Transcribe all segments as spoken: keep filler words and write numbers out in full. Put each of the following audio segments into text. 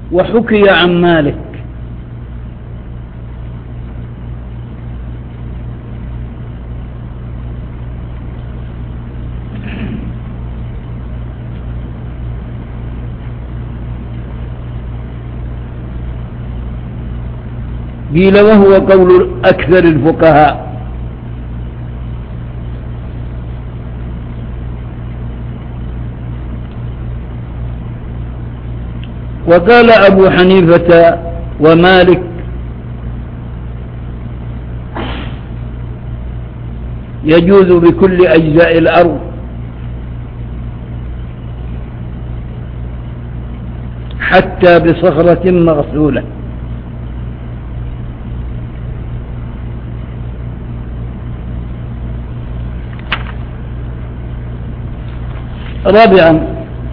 وحكي عن مالك قيل وهو قول أكثر الفقهاء. وقال أبو حنيفة ومالك يجوز بكل أجزاء الأرض حتى بصخرة مغسولة. رابعا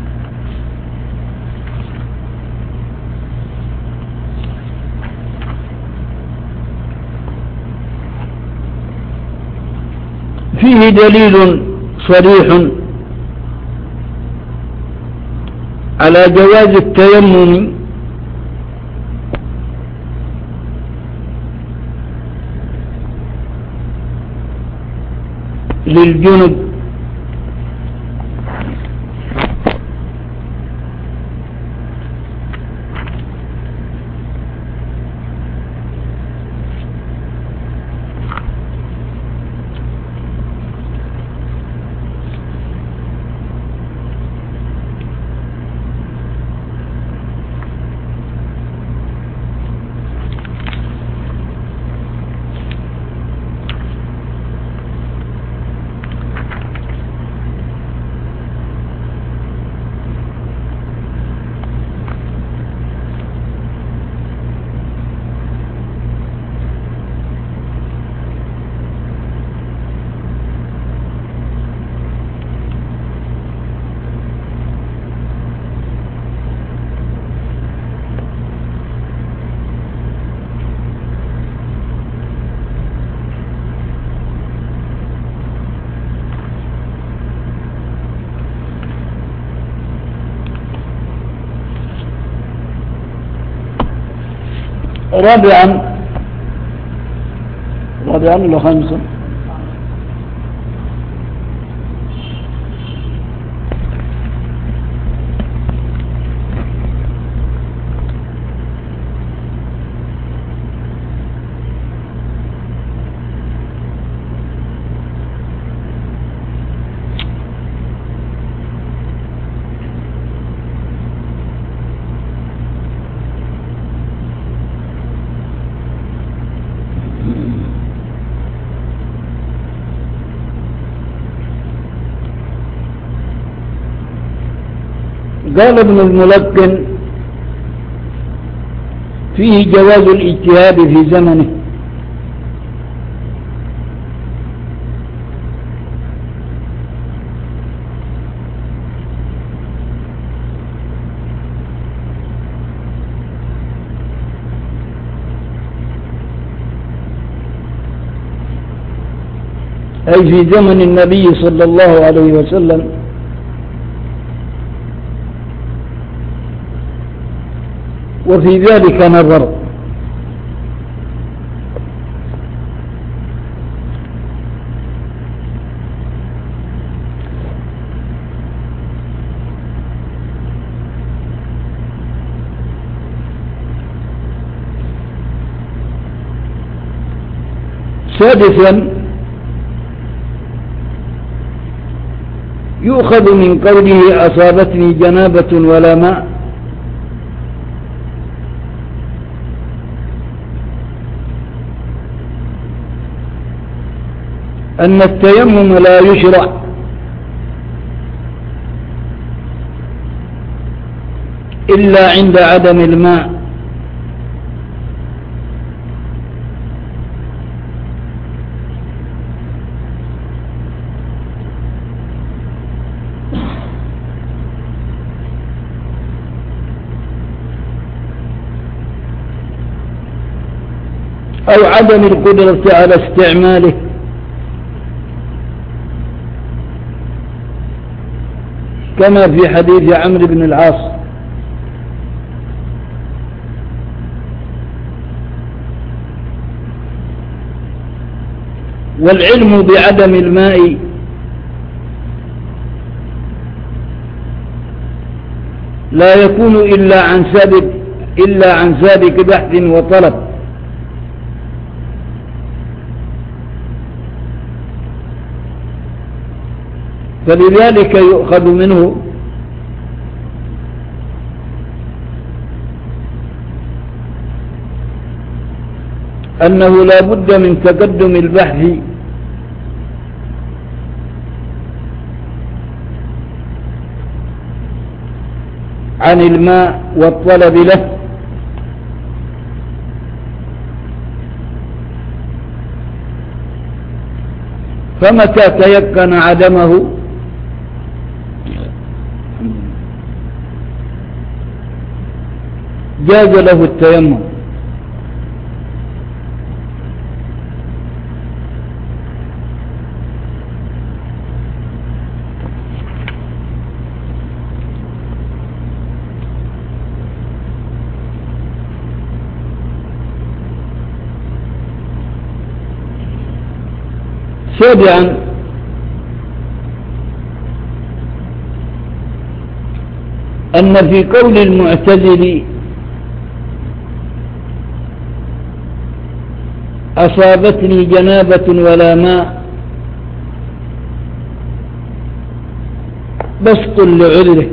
فيه دليل صريح على جواز التيمم للجنب رابعا رابعا ولا خامسا؟ قال ابن الملقن فيه جواز الاجتهاد في زمنه أي في زمن النبي صلى الله عليه وسلم، وفي ذلك نظر. سادسا يؤخذ من قوله أصابتني جنابة ولا ماء أن التيمم لا يشرع إلا عند عدم الماء، أو عدم القدرة على استعماله، كما في حديث عمرو بن العاص. والعلم بعدم الماء لا يكون إلا عن سابق إلا عن سابق بحث وطلب، فلذلك يؤخذ منه أنه لا بد من تقدم البحث عن الماء والطلب له، فمتى تيقن عدمه جاز له التيمم. سابعا أن في قول المعتزل أصابتني جنابة ولا ماء بسط لعذره،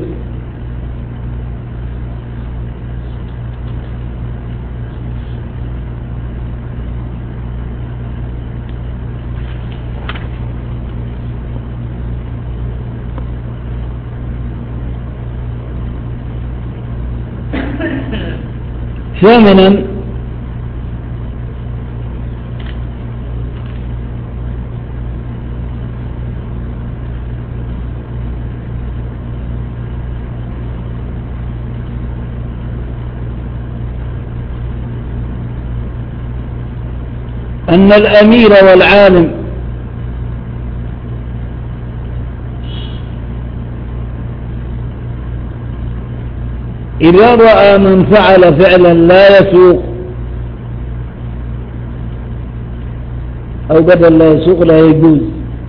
ثامنا أن الأمير والعالم إذا رأى من فعل فعلا لا يسوق أو بدل لا يسوق لا يجوز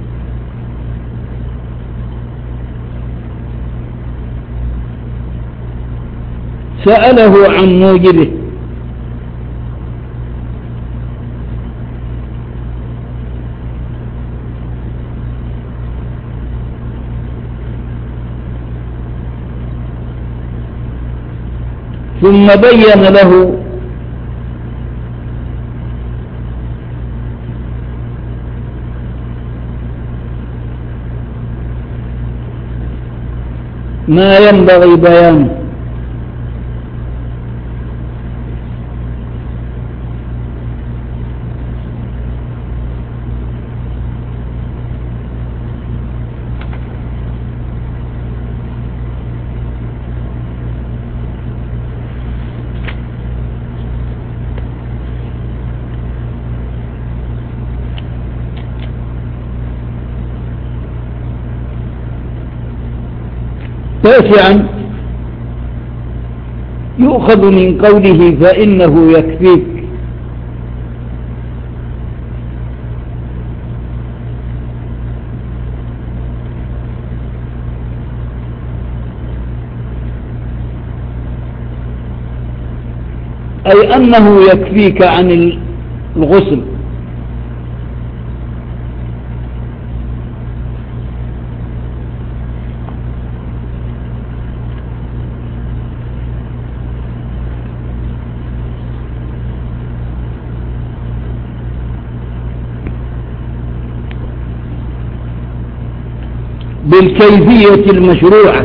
سأله عن موجبه، ثم بين له ما ينبغي بيانه، تاسعا يؤخذ من قوله فإنه يكفيك أي أنه يكفيك عن الغسل، بالكيفية المشروعة،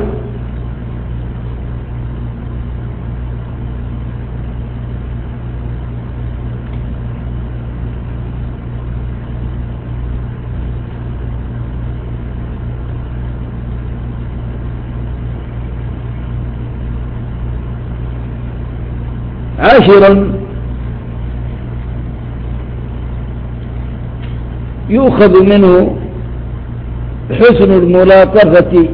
عاشرا يؤخذ منه حسن الملاطفة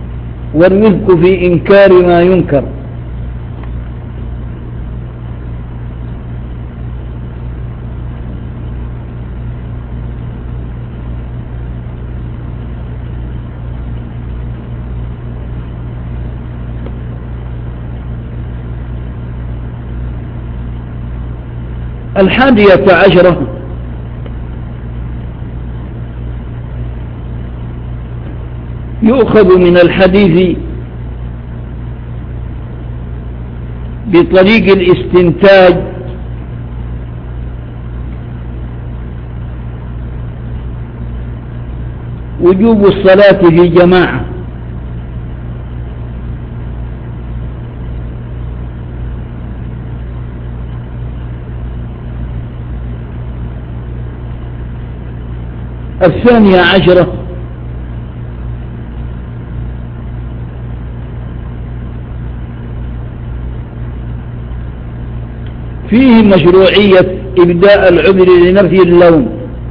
والرفق في إنكار ما ينكر، الحادية عشرة يؤخذ من الحديث بطريق الاستنتاج وجوب الصلاة في جماعة. الثانية عشرة فيه مشروعية إبداء العذر لنفي اللوم.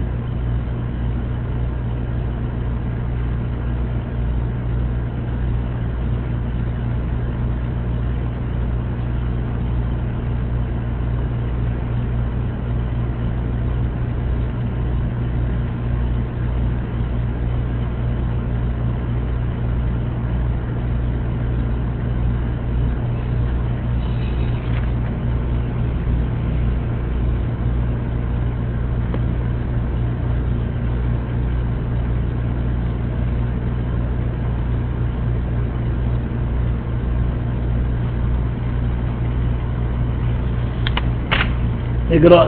اقرأ.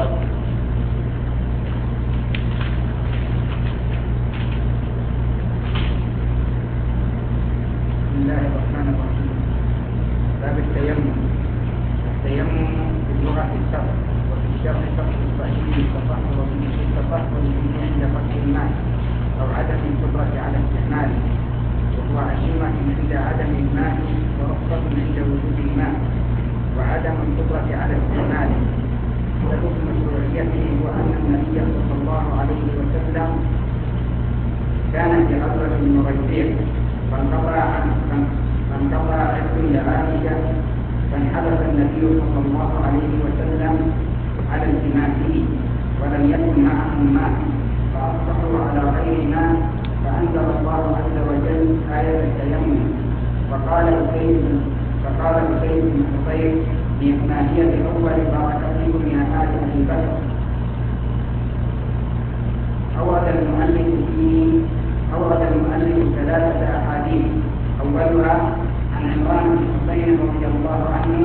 بسم الله الرحمن الرحيم. باب التيمم. التيمم في اللغة الشرع، وفي الشرع شرط الصحيح التطهر به التطهر به عند فتح الماء أو عدم القدرة على استعماله، وهو عزيمة عند عدم الماء ورخصة عند وجود الماء وعدم القدرة على استعماله. سبب مشروعيته هو أن النبي صلى الله عليه وسلم كان في غزوة المريسيع فانقطع فانقطع عز لعائشة فانحبس النبي صلى الله عليه وسلم على التماسه ولم يكن معهم ماء فأصبحوا على غير ماء فأنزل الله عز وجل آية التيمم. فقال أسيد فقال أسيد بن حصير بإثنانية أول بارك فيكم يا آل أبي بكر. أورد المؤلف فيه أورد المؤلف ثلاثة أحاديث، أولها عن عمران بن حسين رضي الله عنه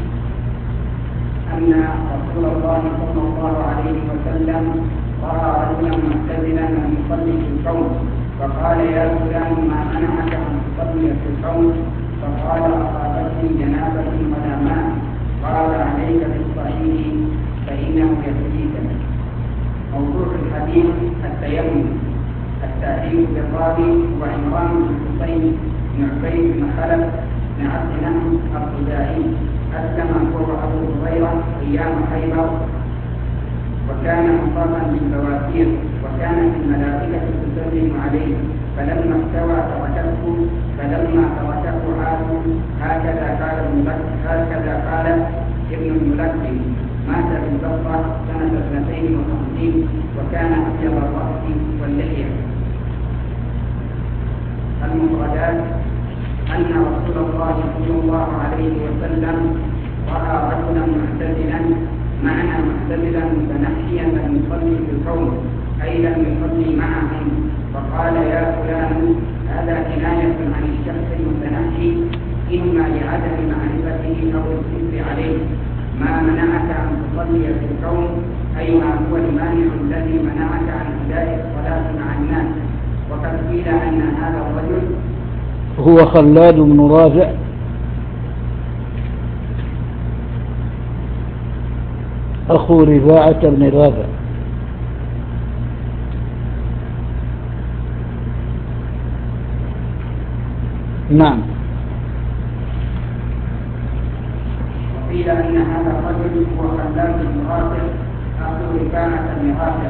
أن رسول الله صلى الله عليه وسلم رأى رجلا معتزلا أن يصلي في الكون فقال يا فلان ما منعك أن تصلي في الكون؟ فقال أصابتني جنابة ولا ماء. قال عليك بالصحيح فإنه يكفيك. موضوع الحديث التيمم. التأليف بالراوي وعمران بن حسين بن عبيد بن خلف بن عبد نمر الخزاعي أسلم هو أبو هريرة أيام خيبر وكان مصابا بالبواسير وكانت الملائكة تسلم عليه فلما استوى تركته فلما تركه عادوا هكذا قال هكذا قال ابن الملقن مات بالبصرة سنة اثنتين وخمسين وكان أبيض الرأس واللحية. المفردات أن رسول الله صلى الله عليه وسلم رأى رجلا معتزلا، معنى معتزلا متنحيا لم يصلي في الكون أي لم يصلي معهم، فقال يا فلان هذا كناية عن الشخص المتنحي إما لعدم معرفته أو الكذب عليه. ما منعك أن تصلي في الكون أي ما هو المانع الذي منعك عن أداء الصلاة مع الناس. وقد قيل أن هذا الرجل هو خلاد بن رافع أخو رفاعة بن رافع. نعم. وقيل أن هذا الرجل هو خلاد بن رافع أخو رفاعة بن رافع.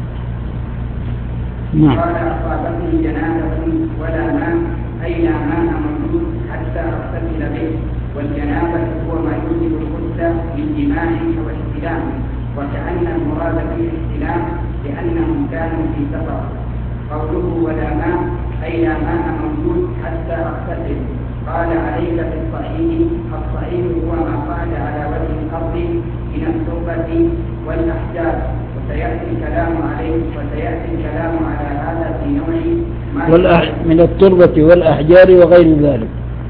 نعم. قال أصابتني جنابة ولا ماء أي لا ماء موجود حتى أغتسل به، والجنابة هو ما يوجب الغسل من جماع أو احتلام، وكأن المراد بالاحتلام لأنهم كانوا في سفر. قوله ولا ماء أي لا ماء موجود حتى أغتسل. قال عليك بالصحيح. الصحيح هو ما قعد على وجه الأرض من التربة والأحجار، وسيأتي الكلام عليه وسيأتي الكلام على هذا في نوع ما والأح... من التربة والأحجار وغير ذلك.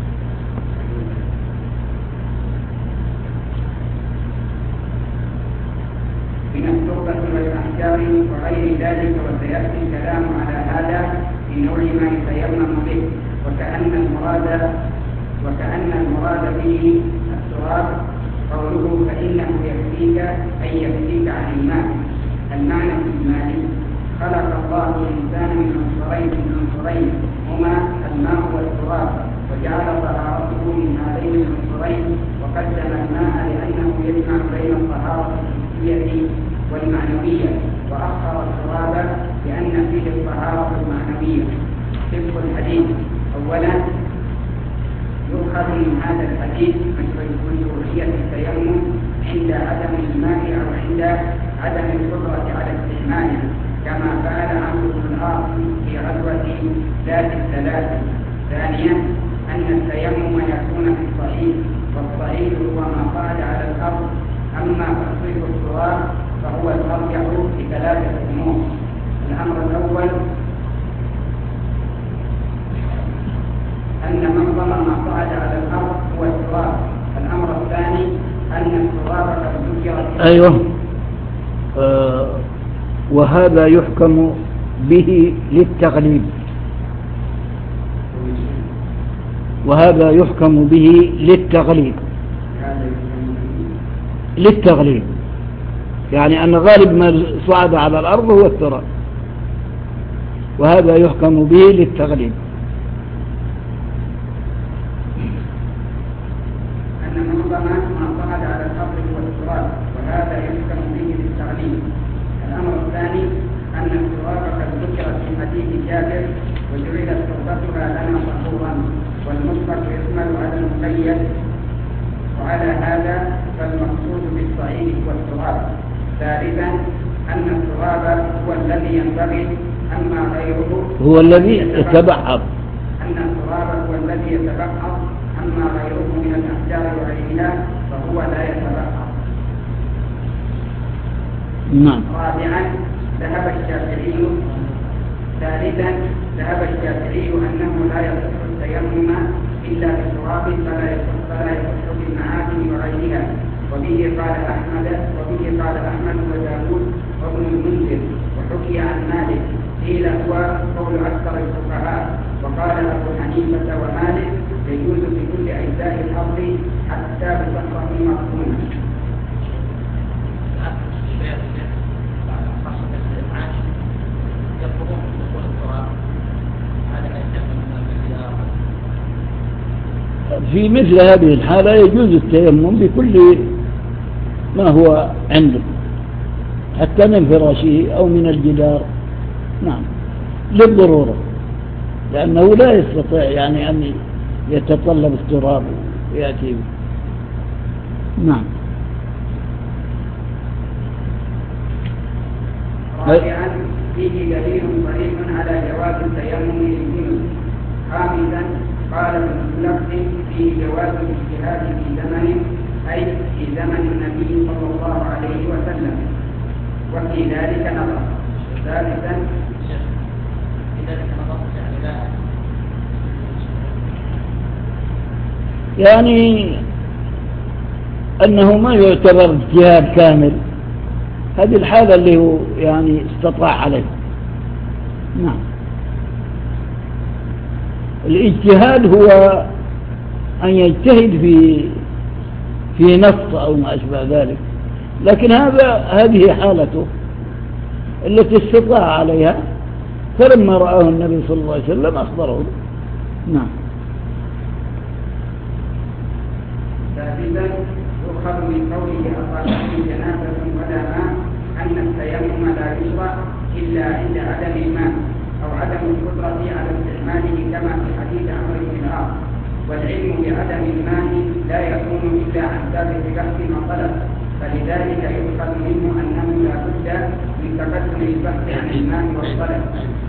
من التربة والأحجار وغير ذلك، وسيأتي الكلام على هذا في نوع ما يتيمم به، وكأن المراد وكأن المراد به التراب قوله فإنه يكفيك أي يكفيك عن الماء. المعنى الإجمالي: خلق الله الإنسان من عنصرين من عنصرين هما الماء والتراب، وجعل طهارته من هذين العنصرين، وقدم الماء لأنه يجمع بين الطهارة الحسية والمعنوية، وأخر التراب لأن فيه الطهارة المعنوية. فقه الحديث: أولا يؤخذ من هذا الحديث مشروعية التيمم عند عدم الماء أو عند عدم القدرة على استعماله، كما فعل عمرو بن العاص في غزوة ذات الثلاث. ثانيا أن التيمم يكون في الصعيد، والصعيد هو ما قعد على الأرض، أما تصريف التراب فهو الأرجح بثلاثة أمور. الأمر الأول أن معظم ما قعد على الأرض هو التراب. الأمر الثاني أن التراب قد ذكر. أيوه. آه وهذا يحكم به للتغليب، وهذا يحكم به للتغليب للتغليب يعني أن غالب ما صعد على الأرض هو التراب، وهذا يحكم به للتغليب. أن معظم ما صعد على الأرض هو التراب، وهذا يحكم به للتغليب. الأمر الثاني أن التراب قد ذكر في حديث جابر: وجعلت تربتها لنا طهورا، والمطلق يشمل على المقيد، وعلى هذا فالمقصود بالصعيد هو التراب. ثالثا أن التراب هو الذي ينبغي، أما غيره هو الذي يتبعض أن التراب هو الذي يتبعض، أما غيره من الأحجار وغيرها فهو لا يتبعض. نعم. رابعا ذهب الشافعي ثالثا ذهب الشافعي أنه لا يصح التيمم إلا بالتراب، فلا يصح فلا يصح بالمعادن وغيرها. وبه قال أحمد وبه قال أحمد وداود وابن المنذر، وحكي عن مالك قيل هو قول أكثر الفقهاء، وقال أبو حنيفة ومالك يجوز في كل أجزاء الأرض حتى بصخرة مقسومة. في مثل هذه الحالة يجوز التيمم بكل ما هو عنده، حتى من فراشه أو من الجدار. نعم، للضرورة، لأنه لا يستطيع يعني أن يتطلب التراب ويأتي به. نعم. رابعا فيه دليل صريح على جواز التيمم للجنوب. خامسا قال ابن الملقن في جواز الاجتهاد في زمن أي في زمن النبي صلى الله عليه وسلم، وفي ذلك نظر. ثالثا يعني أنه ما يعتبر اجتهاد كامل، هذه الحالة اللي هو يعني استطاع عليه. نعم. الاجتهاد هو أن يجتهد في في نص أو ما أشبه ذلك، لكن هذا هذه حالته التي استطاع عليها، فلما رآه النبي صلى الله عليه وسلم أخبره. نعم. ثالثا يؤخذ من قوله أصابته جنابة ولا ماء أن التيمم لا يشرع إلا عند عدم الماء أو عدم القدرة على استعماله، كما في حديث عمرو بن العاص. والعلم بعدم الماء لا يكون إلا عن ثابت بحث وطلب، فلذلك يؤخذ منه أنه لا بد من تقدم البحث عن الماء والطلب.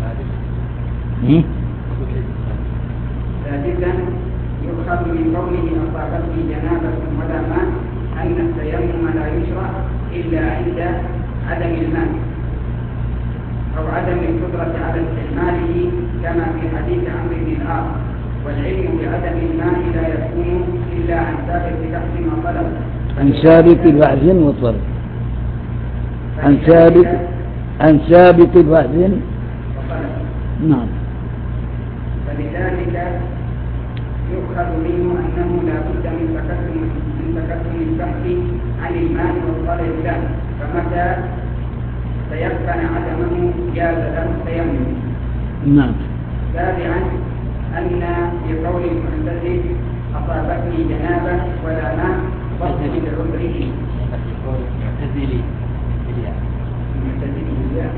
ثالثا يؤخذ من قوله أصابته جنابة ولا ماء أن التيمم لا يشرع إلا عند عدم الماء أو عدم القدرة على استعماله كما في حديث عمرو بن العاص. والعلم بعدم الماء لا يكون إلا عن سابق بحث وطلب عن سابق بحث وطلب عن سابق عن سابق بحث وطلب. نعم. فلذلك يؤخذ منه أنه لا بد من تكتم من تكتم البحث عن الماء والطلب له، فمتى تيقن عدمه جاز له التيمم. نعم. سابعا أن في قول المعتزل أصابتني جنابة ولا ماء فضل لعذره. معتزلي بالياء. المعتزلي بالياء.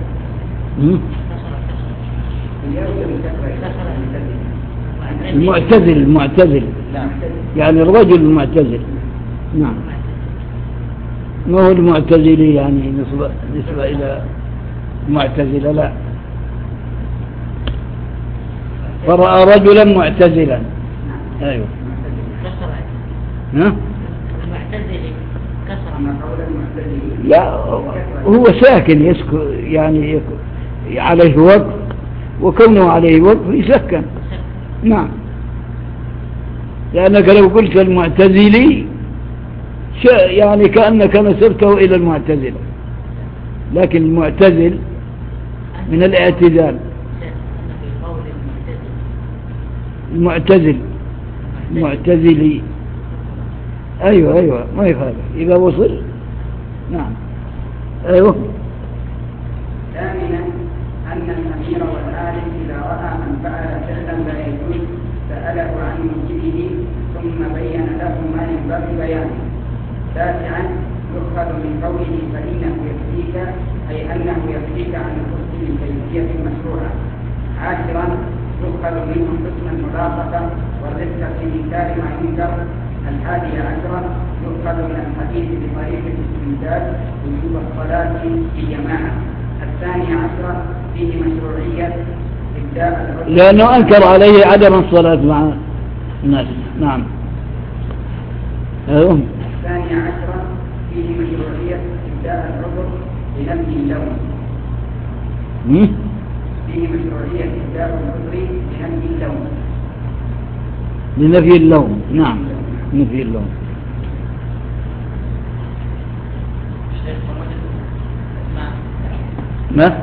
المعتزل المعتزل يعني الرجل المعتزل. نعم. ما هو المعتزلي يعني نسبة, نسبة إلى المعتزلة؟ لا، فرأى رجلا معتزلا. أيوه. ها؟ المعتزلي كسر. لا، هو ساكن يسكن يعني عليه وقف، وكونه عليه وقف يسكن. نعم. لأنك لو قلت المعتزلي يعني كأنك نسبته إلى المعتزلة، لكن المعتزل من الاعتزال. المعتزل معتزلي. أيوة أيوة ما يخالف إذا وصل. نعم. أيوة. ثامنا أن الأمير والعالم إذا رأى من فعل فعلا لا يجوز سأله عن موجبه ثم بين له ما ينبغي بيانه. تاسعا يؤخذ من قوله فإنه يكفيك أي أنه يكفيك عن الخبز بالكيفية المشروعة. عاشرا يؤخذ منه حسن الملاطفة والرفق في إنكار ما ينكر. الحادي عشرة يؤخذ من الحديث بطريق الاستمداد وجوب الصلاة في جماعة. الثاني عشرة فيه مشروعية إبداء العذر لأنه أنكر عليه عدم الصلاة مع الناس. نعم. أيوه. الثاني عشرة فيه مشروعية إبداء العذر بنفي اللون. فيه مشروعية إبداء العذر بنفي اللون. لنفي اللون. نعم، نفي اللون. ما؟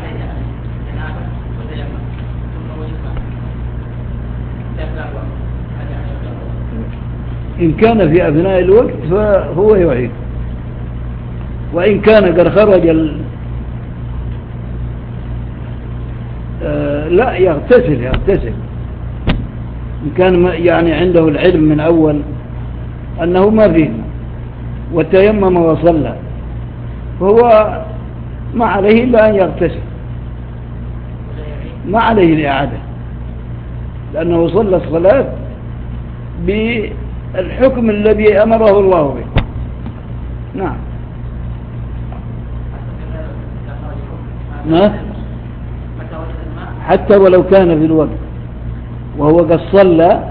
إن كان في أثناء الوقت فهو يعيد، وإن كان قد خرج ال... آه لا يغتسل يغتسل إن كان يعني عنده العلم من أول أنه ما فيه وتيمم وصلى، فهو ما عليه إلا أن يغتسل، ما عليه الإعادة، لأنه صلى الصلاة بالحكم الذي أمره الله به. نعم. ما؟ حتى ولو كان في الوقت وهو قد صلى،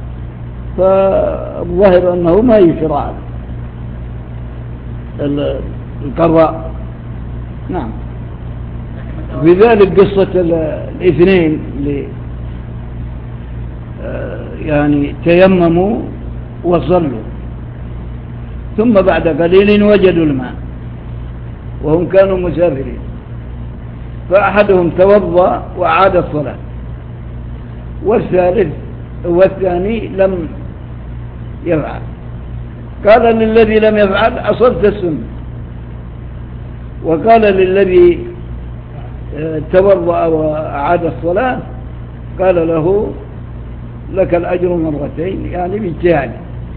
فالظاهر أنه ما يشرع القضاء. نعم. في ذلك قصة الاثنين اللي يعني تيمموا وصلوا، ثم بعد قليل وجدوا الماء وهم كانوا مسافرين، فأحدهم توضأ وعاد الصلاة، والثالث والثاني لم يفعل. قال للذي لم يفعل أصبت السنة، وقال للذي توضأ وعاد الصلاة قال له لك الأجر مرتين، يعني باجتهاد.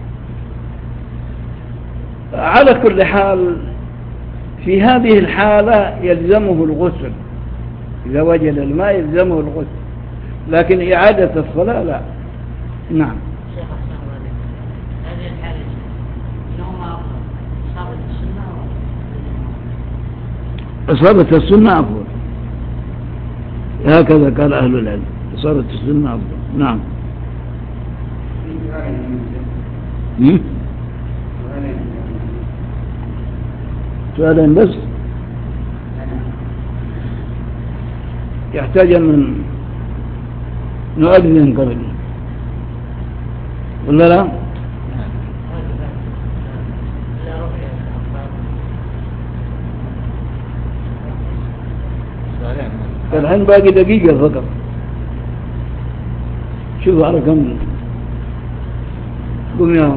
على كل حال في هذه الحالة يلزمه الغسل، إذا وجد الماء يلزمه الغسل، لكن إعادة الصلاة لا. نعم. شيخ السلام عليكم، هذه الحالة إنهما إصابة السنة إصابة السنة أفضل، هكذا قال أهل العلم، إصابة السنة أفضل. نعم. سؤالين بس يحتاج من نؤذن قبل ولا لا؟ الحين باقي دقيقة فقط. شوف على كم قم يا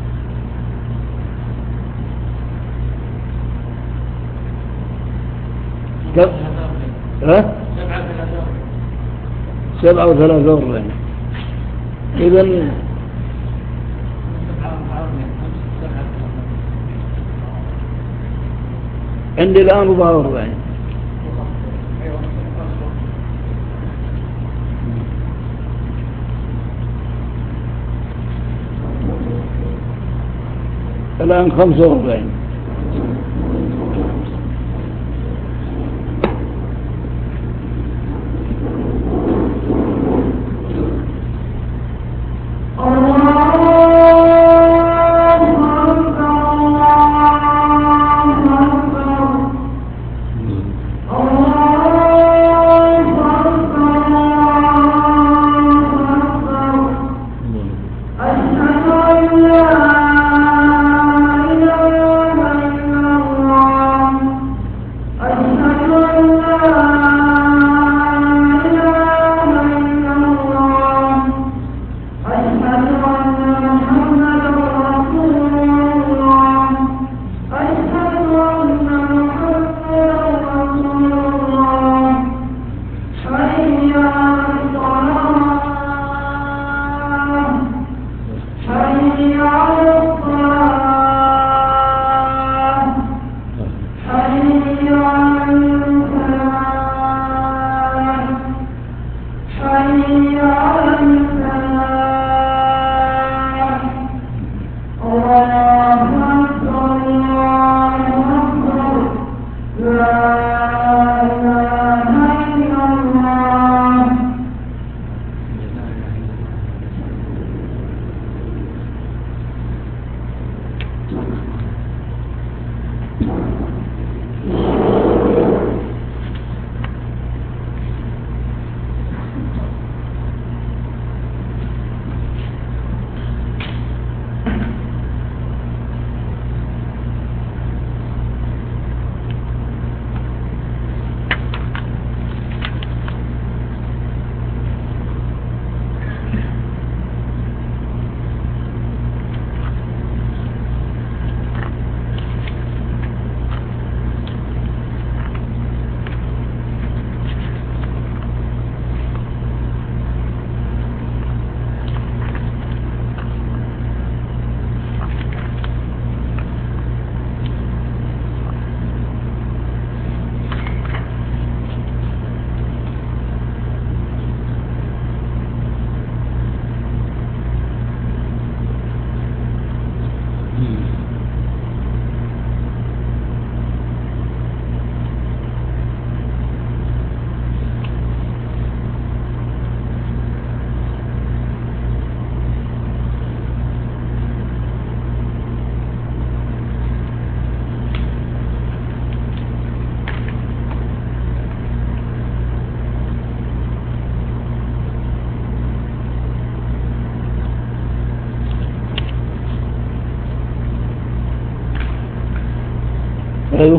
كم؟ ها؟ سبعة وثلاثة وأربعين. إذن عندي الآن أربعة وأربعين. الآن خمسة وأربعين. أيوه.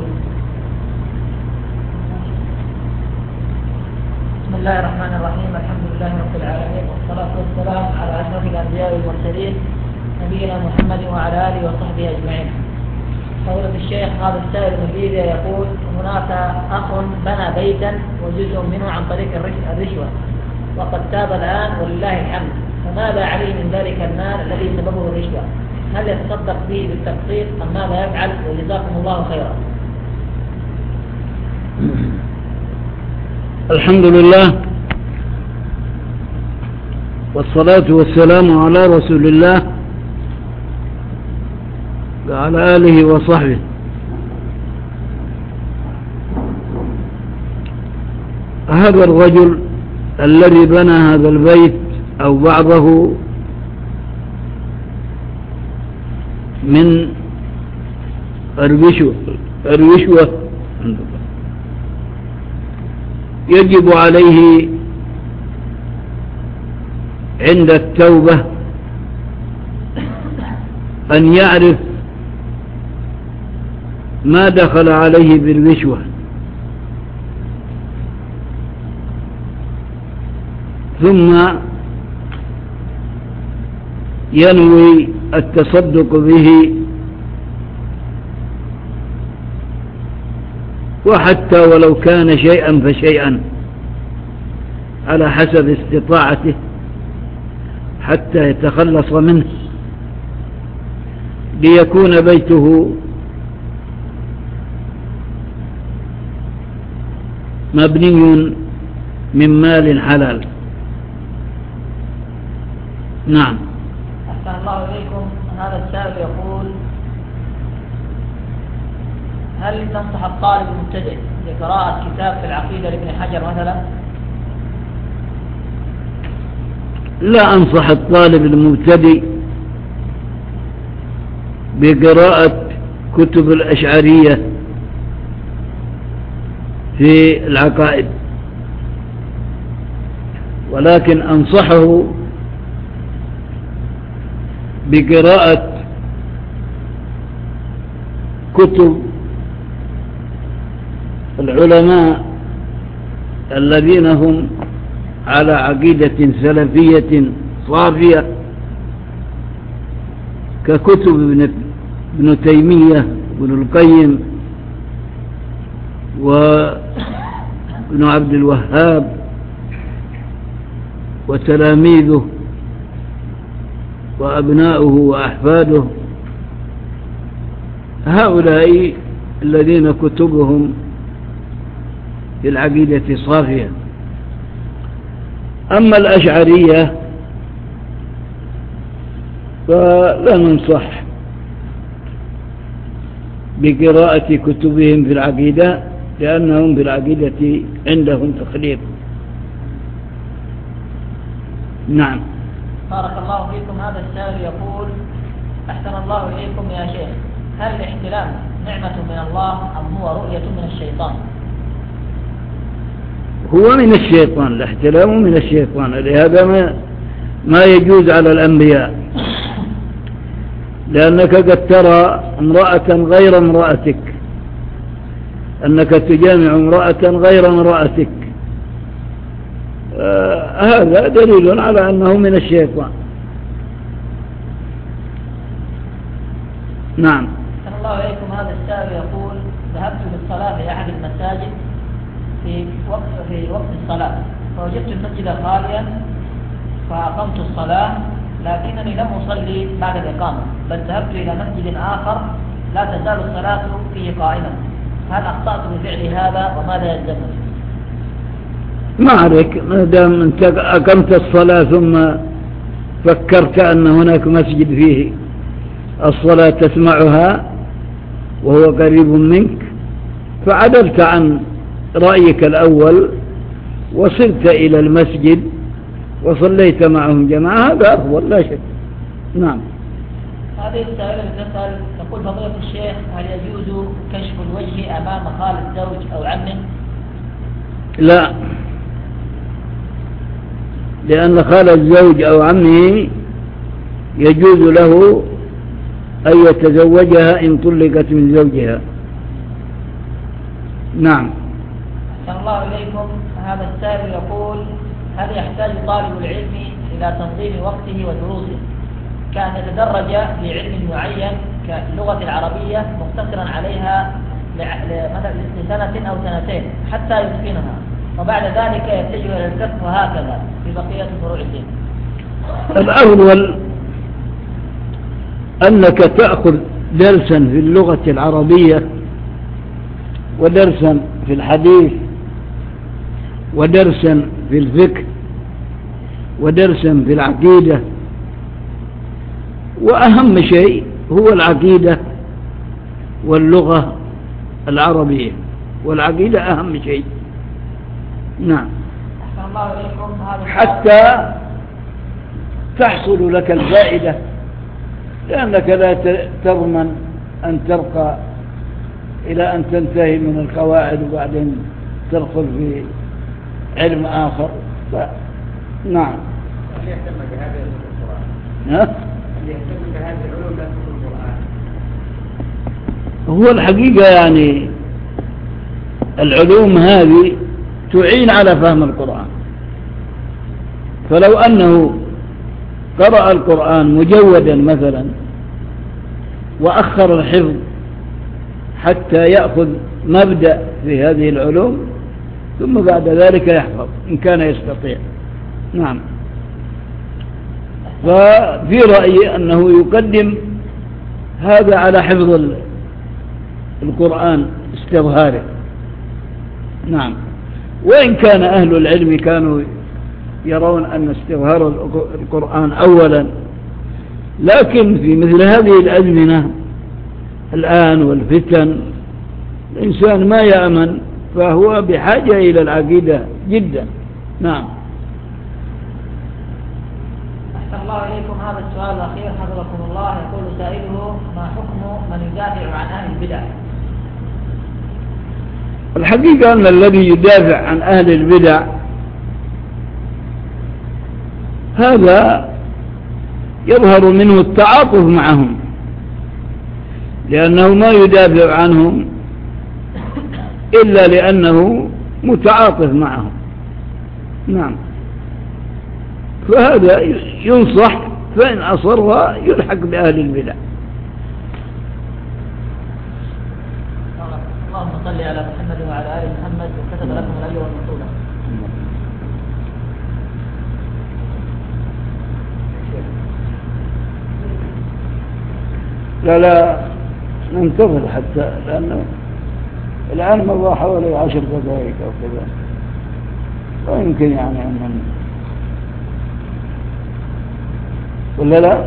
بسم الله الرحمن الرحيم. الحمد لله رب العالمين، والصلاة والسلام على أشرف الأنبياء والمرسلين نبينا محمد وعلى آله وصحبه أجمعين. فضيلة الشيخ، هذا السائل من ليبيا يقول: هناك أخ بنى بيتا وجزء منه عن طريق الرشوة، وقد تاب الآن ولله الحمد، فماذا عليه من ذلك المال الذي سببه الرشوة؟ هل يتصدق به بالتقسيط أم ماذا يفعل؟ وجزاكم الله خيرا. الحمد لله والصلاة والسلام على رسول الله وعلى آله وصحبه. هذا الرجل الذي بنى هذا البيت أو بعضه من الرشوة الرشوة يجب عليه عند التوبة أن يعرف ما دخل عليه بالرشوة، ثم ينوي التصدق به، وحتى ولو كان شيئا فشيئا على حسب استطاعته حتى يتخلص منه، ليكون بيته مبني من مال حلال. نعم. أحسن الله إليكم. هذا السائل يقول: هل تنصح الطالب المبتدئ بقراءة كتاب في العقيدة لابن حجر مثلا؟ لا أنصح الطالب المبتدئ بقراءة كتب الأشعرية في العقائد، ولكن أنصحه بقراءة كتب العلماء الذين هم على عقيدة سلفية صافية، ككتب ابن, ابن تيمية وابن القيم وابن عبد الوهاب وتلاميذه وأبناؤه وأحفاده، هؤلاء الذين كتبهم في العقيدة صافية. أما الأشعرية فلا ننصح بقراءة كتبهم في العقيدة، لأنهم في العقيدة عندهم تخليط. نعم. بارك الله فيكم. هذا السائل يقول: أحسن الله إليكم يا شيخ، هل الاحتلام نعمة من الله أم هو رؤية من الشيطان؟ هو من الشيطان، الاحتلام من الشيطان، لهذا ما, ما يجوز على الأنبياء، لأنك قد ترى امرأة غير امرأتك، أنك تجامع امرأة غير امرأتك، آه هذا دليل على أنه من الشيطان. نعم. أحسن الله إليكم. هذا السائل يقول: ذهبت للصلاة في أحد المساجد في وقت في وقت الصلاة، فوجدت المسجد خاليا فأقمت الصلاة، لكنني لم أصلي بعد الإقامة، بل ذهبت إلى مسجد آخر لا تزال الصلاة فيه قائمة، هل أخطأت بفعل هذا وماذا يلزمني؟ ما عليك، ما دام أنت أقمت الصلاة ثم فكرت أن هناك مسجد فيه الصلاة تسمعها وهو قريب منك، فعدلت عن رأيك الأول وصلت إلى المسجد وصليت معهم جماعة، هذا أفضل لا شك. نعم. هذه السائلة تسأل تقول: فضيلة الشيخ، هل يجوز كشف الوجه أمام خال الزوج أو عمه؟ لا، لأن خال الزوج أو عمه يجوز له أن يتزوجها إن طلقت من زوجها. نعم. أحسن الله إليكم. هذا السائل يقول: هل يحتاج طالب العلم إلى تنظيم وقته ودروسه، كأن يتدرج في علم معين كاللغة العربية مقتصرا عليها لسنة أو سنتين حتى يتقنها، وبعد ذلك يتجه إلى الفقه وهكذا في بقية فروع الدين؟ الأول أنك تأخذ درسا في اللغة العربية ودرسا في الحديث ودرسا في الفقه ودرسا في العقيدة، وأهم شيء هو العقيدة واللغة العربية، والعقيدة أهم شيء. نعم. أحسن الله إليكم. حتى تحصل لك الفائدة، لأنك لا تضمن أن ترقى إلى أن تنتهي من القواعد وبعدين تدخل في علم آخر. ف... نعم. اللي يهتم بهذه القرآن. ها؟ اللي يهتم بهذه العلوم لا تدخل القرآن. هو الحقيقة يعني العلوم هذه تعين على فهم القرآن، فلو أنه قرأ القرآن مجودا مثلا وأخر الحفظ حتى يأخذ مبدأ في هذه العلوم ثم بعد ذلك يحفظ إن كان يستطيع. نعم. ففي رأيي أنه يقدم هذا على حفظ القرآن استظهاره. نعم. وإن كان أهل العلم كانوا يرون أن استظهار القرآن أولا، لكن في مثل هذه الأزمنة الآن والفتن الإنسان ما يأمن، فهو بحاجة إلى العقيدة جدا. نعم. أحسن الله إليكم. هذا السؤال الأخير حفظكم الله، يقول سائله: ما حكم من يدافع عن أهل البدع؟ الحقيقة أن الذي يدافع عن أهل البدع هذا يظهر منه التعاطف معهم، لأنه ما يدافع عنهم إلا لأنه متعاطف معهم. نعم. فهذا ينصح، فإن أصر يلحق بأهل البدع. اللهم صل على محمد وعلى آل محمد وكتب لكم الأجر والمثوبة. لا لا ننتظر حتى، لأنه الآن مضى حوالي عشر دقائق أو كذا، ويمكن يعني أن ولا لا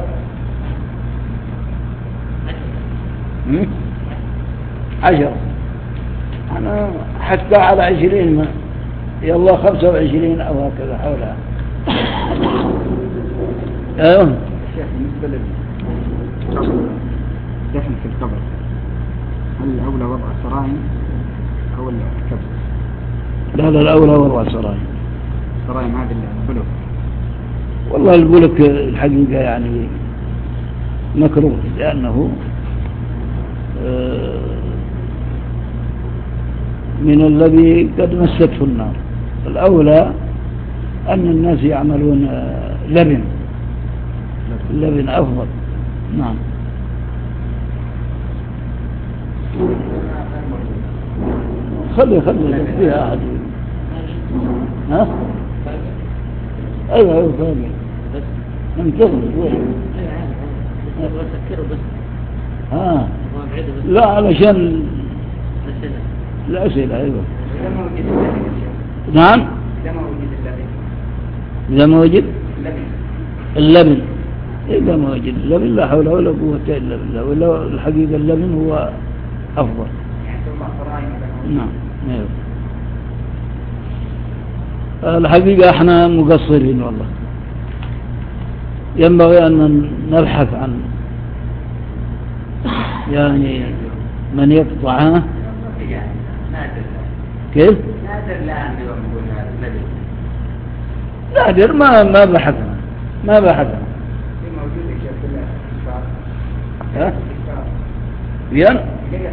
عشر، أنا حتى على عشرين، ما يلا خمسة وعشرين أو هكذا حولها. أيوه. الشيخ بالنسبة دفن في القبر، هل الأولى وضع سراين أو الكبر؟ لا لا، الأولى وضع سراين. سراين هذه البلوك. والله البلوك الحقيقة يعني مكروه، لأنه من الذي قد مسته النار. الأولى أن الناس يعملون لبن، اللبن أفضل. نعم. خلي خلي فيها أحد. ها؟ أيوة أيوة فاهم. انتظر شوي. ها. لا علشان الأسئلة. أيوة. نعم. إذا ما وجد اللبن، إذا ما وجد اللبن لا حول ولا قوة إلا بالله، ولا الحقيقة اللبن هو أفضل. نعم. أيوة. الحقيقة احنا مقصرين والله، ينبغي أن نبحث عن يعني من يقطعها. كيف؟ نادر لا عندي ومقول هذا نادر ما ما بحثنا ما بحثنا. في موجود الشيخ بالله. ها؟ بيان؟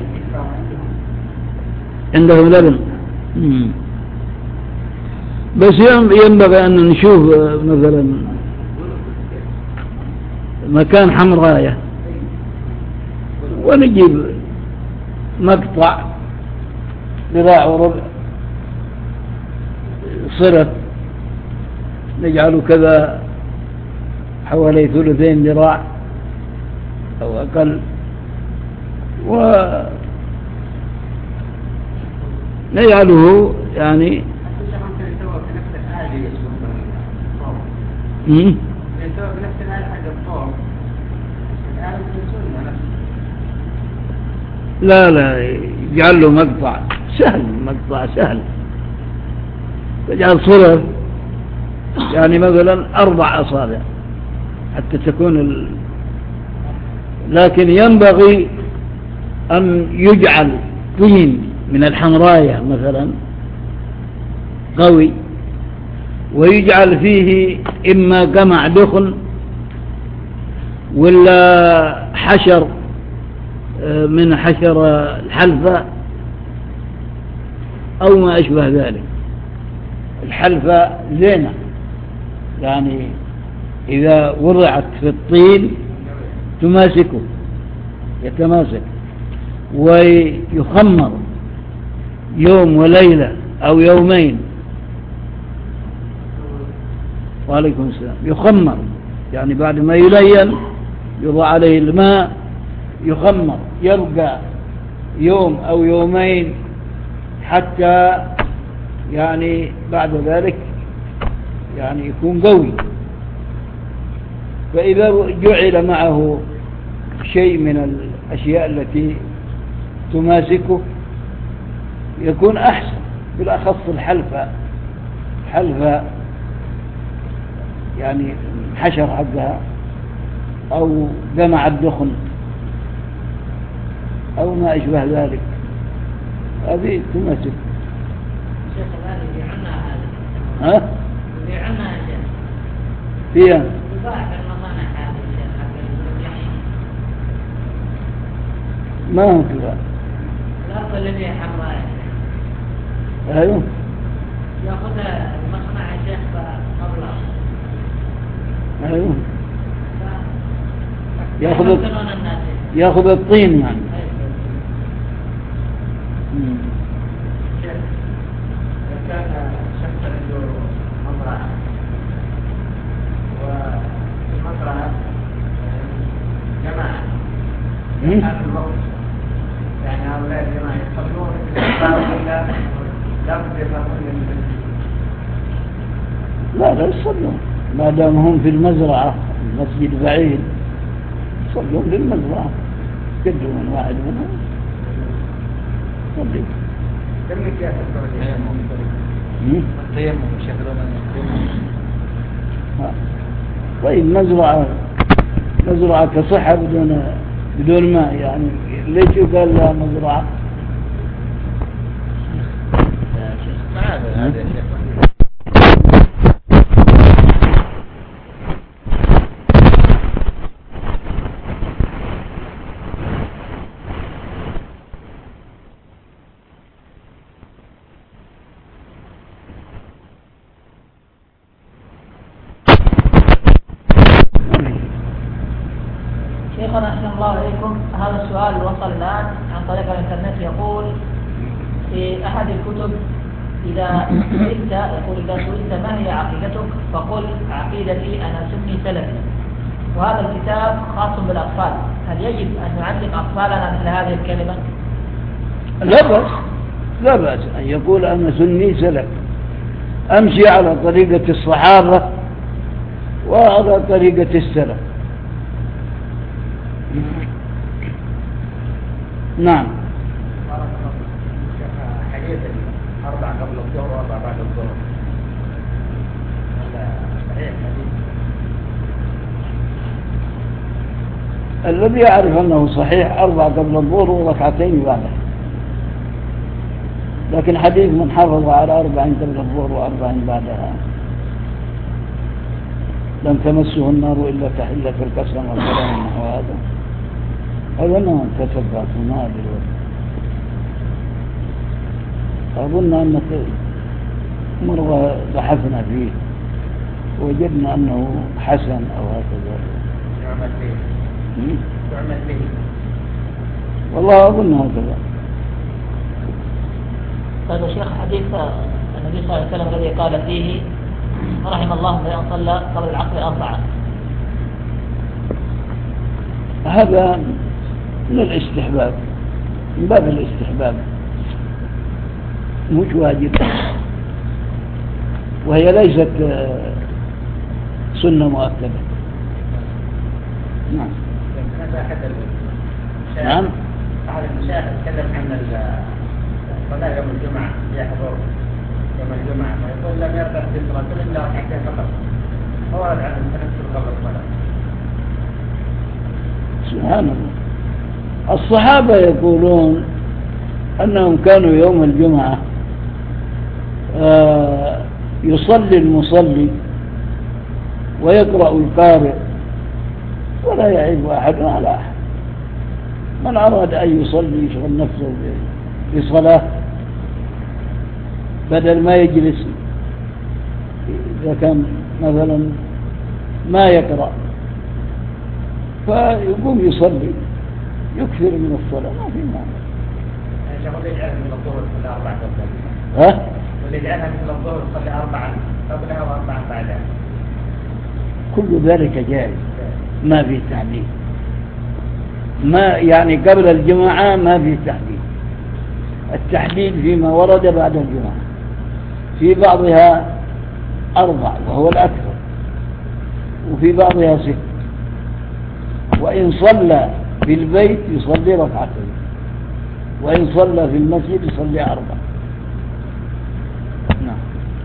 عندهم لبن. مم. بس ينبغي أن نشوف مثلا مكان حمراية ونجيب مقطع ذراع وربع صرف، نجعله كذا حوالي ثلثين ذراع أو أقل، ونجعله يعني امم لا لا، يجعل له مقطع سهل، مقطع سهل، تجعل صرف يعني مثلا أربع أصابع حتى تكون ال... لكن ينبغي أن يجعل طين من الحمراية مثلا قوي، ويجعل فيه إما قمع دخن ولا حشر من حشر الحلفة أو ما أشبه ذلك. الحلفة زينة، يعني إذا وضعت في الطين تماسكه، يتماسك، ويخمر يوم وليلة أو يومين. وعليكم السلام. يخمر يعني بعد ما يلين يضع عليه الماء، يخمر، يبقى يوم أو يومين حتى يعني بعد ذلك يعني يكون قوي. فإذا جعل معه شيء من الأشياء التي تماسكه يكون أحسن، بالأخص الحلفة، حلفة يعني حشر حقها أو جمع الدخن أو ما أشبه ذلك، هذه تماسك. شيخ هذه يبيعونها هذه؟ ها؟ يبيعونها يا شيخ؟ فيها؟ تباع في المصانع هذه يا شيخ حق المبيعين. ما هو تباع؟ الأرض اللي فيها حمراء. أيوه. يأخذها المصنع يا شيخ بمبلغ. أيوه. يأخذ يأخذ الطين يعني. إذا كان شخص عنده مزرعة والمزرعة جماعة هذا الوقت، يعني هؤلاء الجماعة يصلون ولا لا بد يصلون؟ لا لا يصلون ما دام هم في المزرعة، المسجد بعيد، يصلون للمزرعة، يقدروا من واحد منهم يصلي. كم مكياس التيمم؟ التيمم يشغلون التيمم. طيب مزرعة مزرعة كصحة بدون بدون ماء، يعني ليش يقال لها مزرعة؟ هذا يا شيخ. شيخنا أحسن الله عليكم، هذا السؤال وصل الآن عن طريق الإنترنت. يقول في أحد الكتب إذا سئلت، يقول إذا سئلت ما هي عقيدتك فقل عقيدتي أنا سني سلفي، وهذا الكتاب خاص بالأطفال، هل يجب أن نعلم أطفالنا مثل هذه الكلمة؟ لا بأس، لا بأس أن يقول أنا سني سلف، أمشي على طريقة الصحابة وعلى طريقة السلف. نعم. حديث أربع قبل الظهر وأربع بعد الظهر، هذا صحيح حديث؟ الذي يعرف أنه صحيح أربع قبل الظهر وركعتين بعده، لكن حديث من حافظ على أربع قبل الظهر وأربع بعدها لم تمسه النار إلا تحلة في القسم والكلام نحو هذا، هذا ما تثبت نادر. أظن أنك مرة بحثنا فيه وجدنا أنه حسن أو هكذا. يعمل به. يعمل به. والله أظن هكذا. طيب يا شيخ، حديث النبي صلى الله عليه وسلم الذي قال فيه رحم الله من صلى قبل العصر أربعة، هذا من الاستحباب، من باب الاستحباب مش واجب، وهي ليست سنة مؤكدة. نعم. نعم. أحد المشايخ تكلم عن الصلاة يوم الجمعة، يحضر يوم الجمعة فيقول لم يرتب في الصلاة إلا ركعتين فقط، فورد عن التنفل قبل الصلاة. سبحان الله. الصحابة يقولون أنهم كانوا يوم الجمعة يصلي المصلي ويقرأ القارئ ولا يعيب أحد على أحد. من أراد أن يصلي يشغل نفسه بصلاة بدل ما يجلس إذا كان مثلا ما يقرأ فيقوم يصلي يكثر من الصلاة ما في معنى. واللي يجعلها من الظهر يصلي أربعة قبلها. ها؟ واللي يجعلها من الظهر يصلي أربعة قبلها وأربعة بعدها. كل ذلك جائز ما في تعليل. ما يعني قبل الجمعة ما في تحديد. التحديد فيما ورد بعد الجمعة في بعضها أربع وهو الأكثر وفي بعضها ست. وإن صلى في البيت يصلي ركعتين وإن صلى في المسجد يصلي أربع. نعم.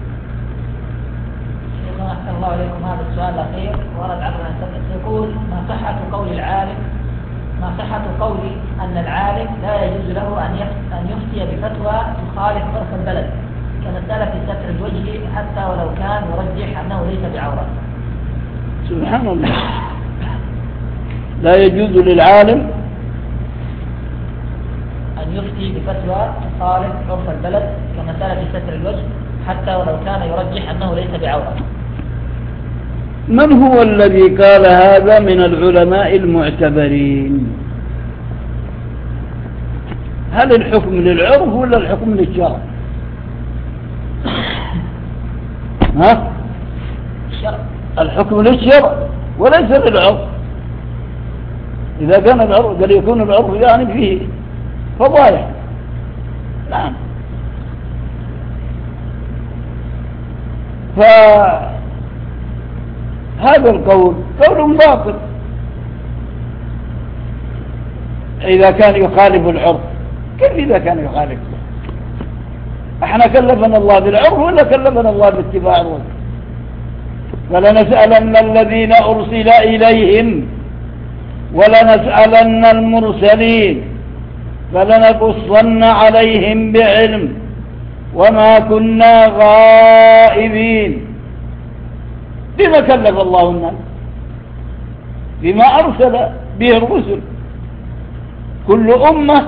شيخنا أحسن الله عليكم، هذا السؤال الأخير ورد عبر يقول ما صحة قول العالم ما صحة قول أن العالم لا يجوز له أن يفتي بفتوى تخالف عرف البلد كمسألة ستر الوجه حتى ولو كان يرجح أنه ليس بعورة؟ سبحان الله، لا يجوز للعالم أن يفتي بفتوى تخالف عرف البلد كمسألة ستر الوجه حتى ولو كان يرجح أنه ليس بعورة. من هو الذي قال هذا من العلماء المعتبرين؟ هل الحكم للعرف ولا الحكم للشرع؟ ها؟ الشرع. الحكم للشرع وليس للعرف. إذا كان العرف قد يكون العرف يعني فيه فضائح. نعم. فهذا القول قول باطل إذا كان يخالف العرف. كيف إذا كان يخالف؟ احنا كلفنا الله بالعرف ولا كلفنا الله باتباع الرسل؟ فلنسألن الذين أرسل إليهم ولنسألن المرسلين فلنقصن عليهم بعلم وما كنا غائبين. بما كلف الله الناس؟ بما أرسل به الرسل. كل أمة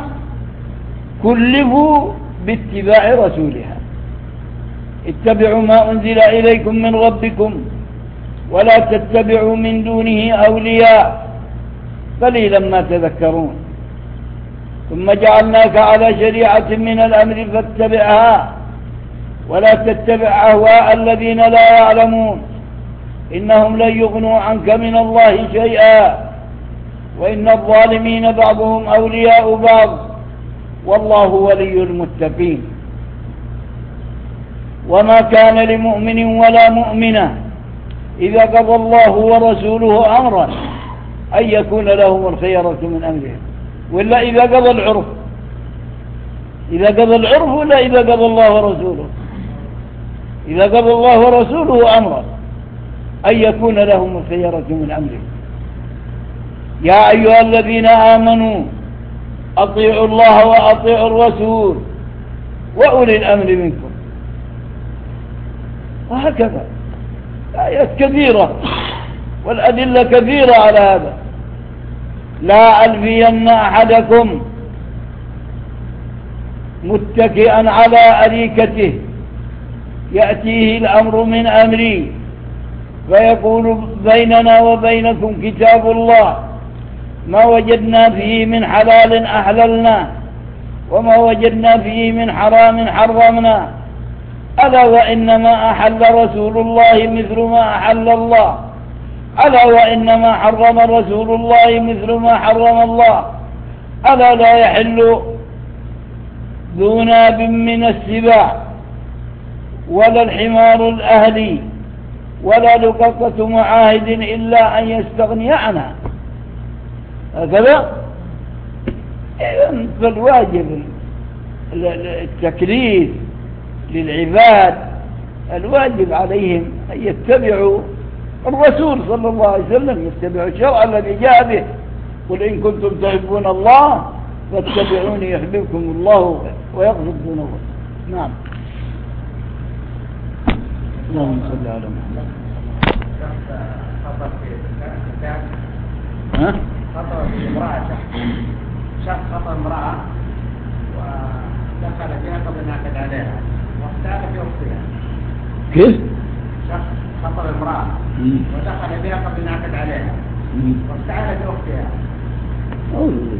كلفوا باتباع رسولها. اتبعوا ما أنزل إليكم من ربكم ولا تتبعوا من دونه أولياء قليلا ما تذكرون. ثم جعلناك على شريعة من الأمر فاتبعها ولا تتبع أهواء الذين لا يعلمون إنهم لن يغنوا عنك من الله شيئا وإن الظالمين بعضهم أولياء بعض والله ولي المتقين. وما كان لمؤمن ولا مؤمنة إذا قضى الله ورسوله أمرا أن يكون لهم الخيرة من أمرهم ولا إذا قضى العرف. إذا قضى العرف ولا إذا قضى الله ورسوله؟ إذا قضى الله ورسوله أمرا أن يكون لهم الخيرة من أمرهم. يا أيها الذين آمنوا أطيعوا الله وأطيعوا الرسول وأولي الأمر منكم. وهكذا آيات كثيرة والأدلة كثيرة على هذا. لا ألفين أحدكم متكئا على أريكته يأتيه الأمر من أمري فيقول بيننا وبينكم كتاب الله ما وجدنا فيه من حلال أحللنا وما وجدنا فيه من حرام حرمنا ألا وإنما أحل رسول الله مثل ما أحل الله ألا وإنما حرم رسول الله مثل ما حرم الله ألا لا يحل ذو ناب من السباع ولا الحمار الأهلي ولا لقطة معاهد إلا أن يستغني عنها. هكذا فالواجب التكليف للعباد الواجب عليهم أن يتبعوا الرسول صلى الله عليه وسلم، يتبعوا الشرع الذي جاء به. قل إن كنتم تحبون الله فاتبعوني يحببكم الله ويغفر ذنوبكم. نعم. اللهم صل على محمد. خطر في الكتاب ها؟ خطر في امرأة شخص خطر امرأة ودخل فيها قبل أن يعتد عليها واختار في أختها. كيف؟ شخص خطر امرأة ودخل بها قبل أن يعتد عليها واختار في أختها. أوه.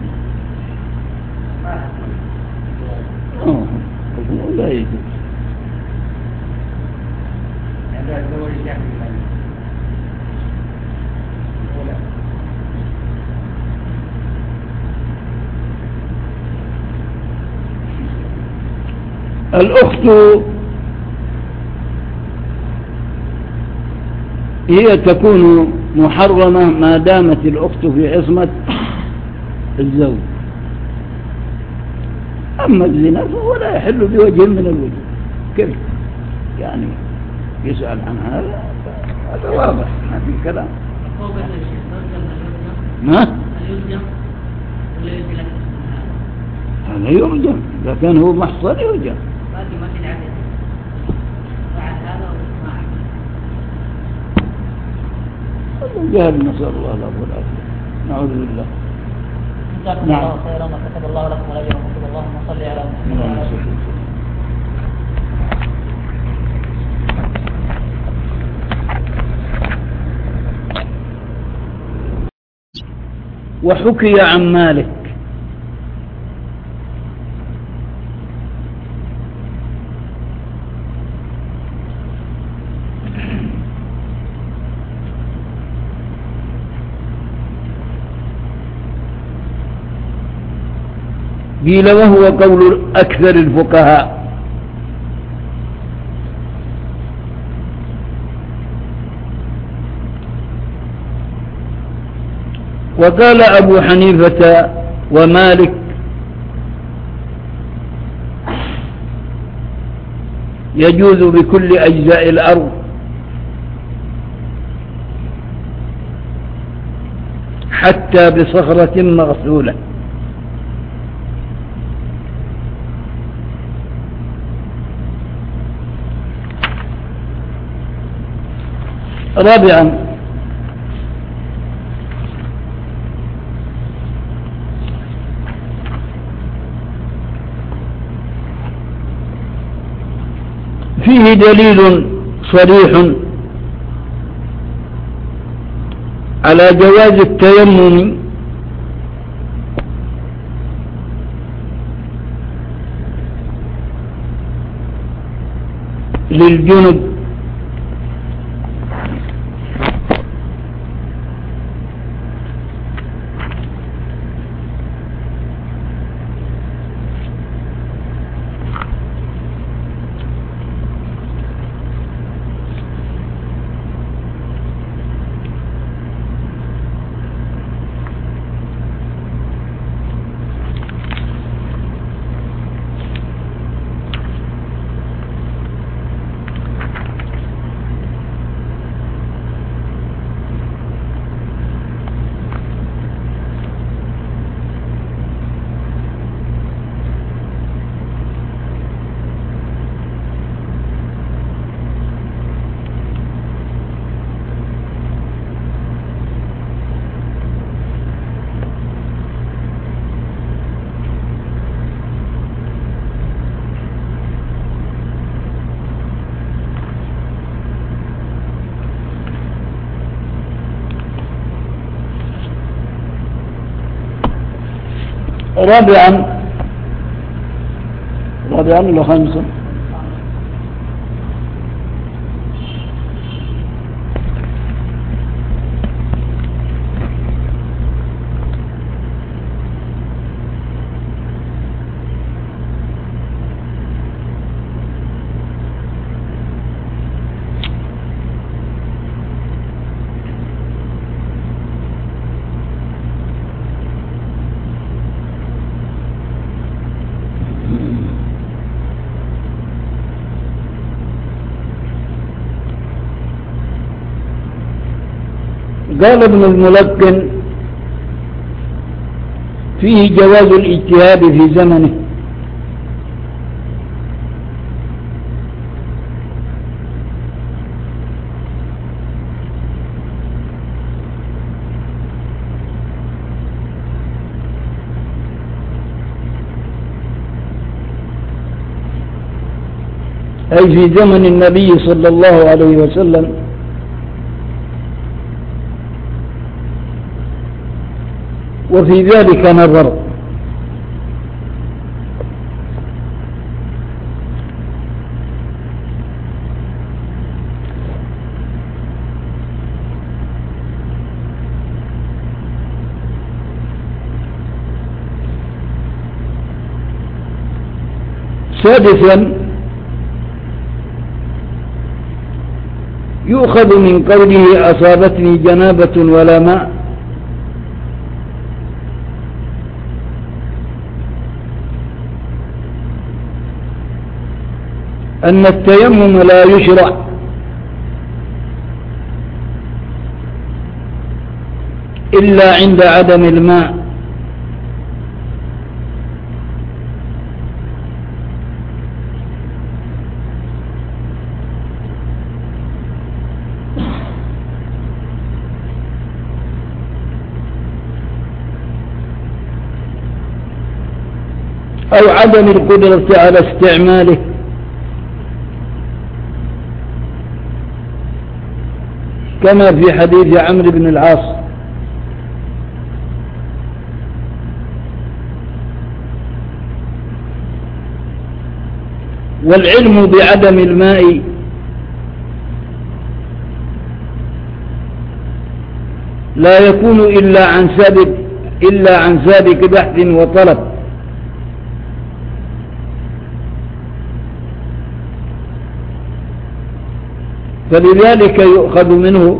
ما أوه. لا يجوز. هذا الزوج الشيخ الأخت هي تكون محرمة ما دامت الأخت في عصمة الزوج. أما الزنا فهو لا يحل بوجه من الوجه. كيف يعني يسأل عن هذا؟ هذا واضح ما في كلام. ما؟ هذا يرجم إذا كان هو محصن يرجم. الجهل نسأل الله له العافية. نعوذ بالله. جزاكم الله خيرا وكتب الله لكم الأجر وكتب اللهم صل على محمد. وحكي عن مالك قيل وهو قول أكثر الفقهاء وقال أبو حنيفة ومالك يجوز بكل أجزاء الأرض حتى بصخرة مغسولة. رابعا فيه دليل صريح على جواز التيمم للجنب رابعا رابعا ولا خامسا؟ قال ابن الملقن فيه جواز الاجتهاد في زمنه، أي في زمن النبي صلى الله عليه وسلم، وفي ذلك نظر. سادسا يؤخذ من قوله أصابتني جنابة ولا ماء أن التيمم لا يشرع إلا عند عدم الماء، أو عدم القدرة على استعماله، كما في حديث عمرو بن العاص. والعلم بعدم الماء لا يكون إلا عن سابق إلا عن سابق بحث وطلب، فلذلك يؤخذ منه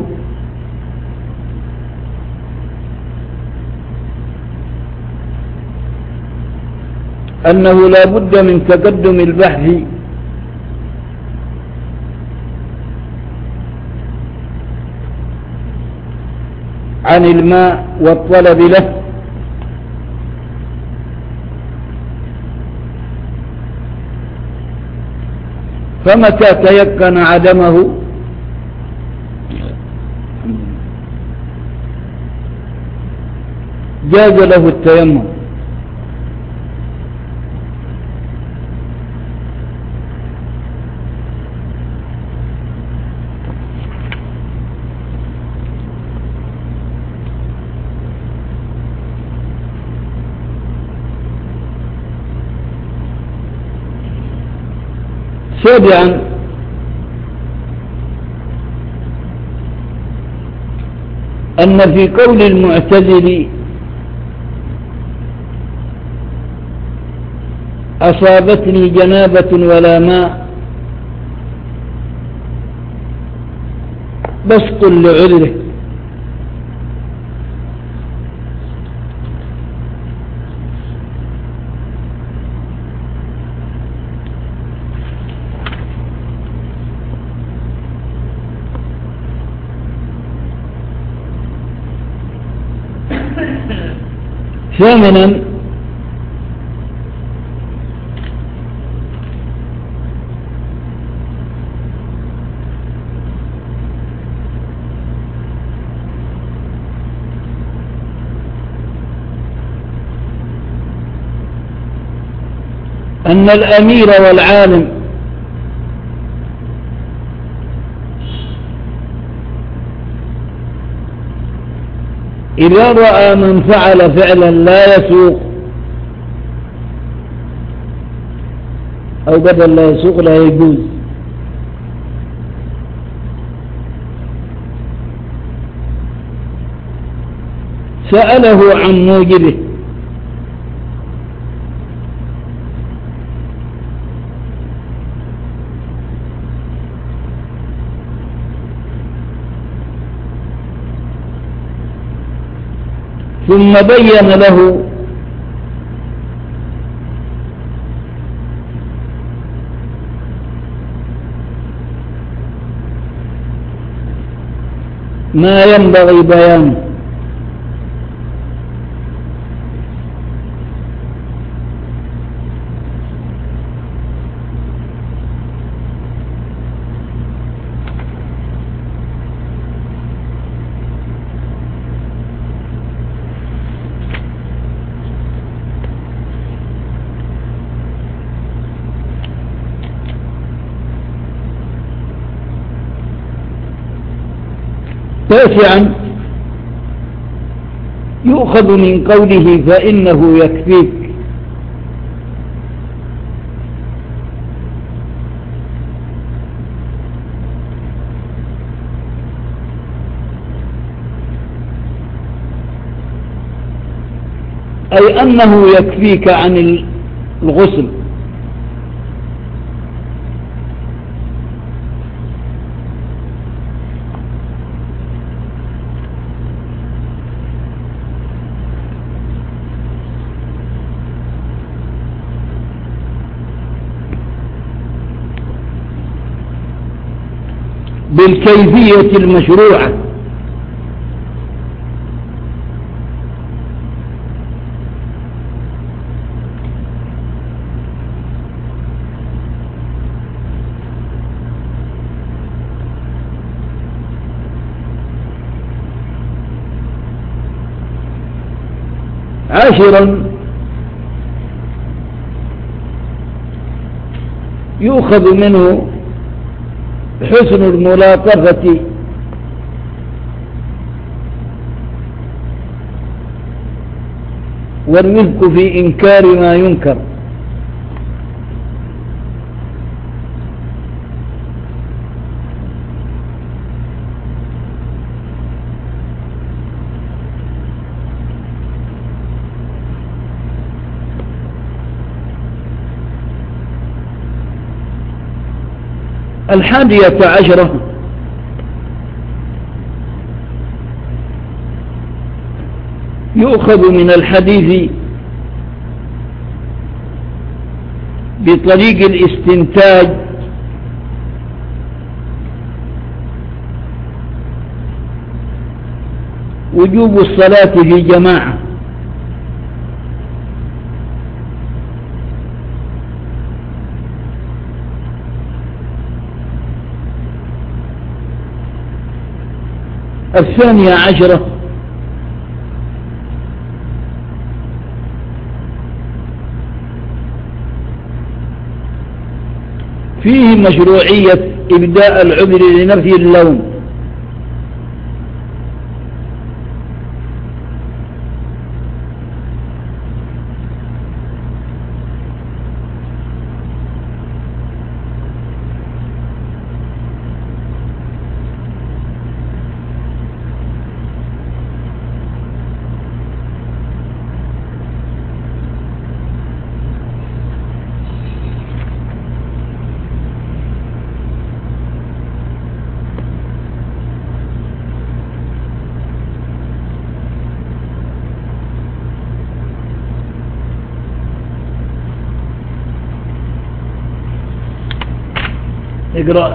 أنه لا بد من تقدم البحث عن الماء والطلب له، فمتى تيقن عدمه جاز له التيمم. سابعا أن في قول المعتزل أصابتني جنابة ولا ماء بسط لعذره، ثامنا أن الأمير والعالم إذا رأى من فعل فعلا لا يسوق أو بدل لا يسوق لا يجوز سأله عن موجبه، ثم بين له ما ينبغي بيانه، تاسعا يؤخذ من قوله فإنه يكفيك أي أنه يكفيك عن الغسل. بالكيفية المشروعة. عاشرا يؤخذ منه حسن الملاطفة والرفق في إنكار ما ينكر. الحادية عشرة يؤخذ من الحديث بطريق الاستنتاج وجوب الصلاة في جماعة. الثانية عشرة فيه مشروعية إبداء العذر لنفي اللوم. اقرأ.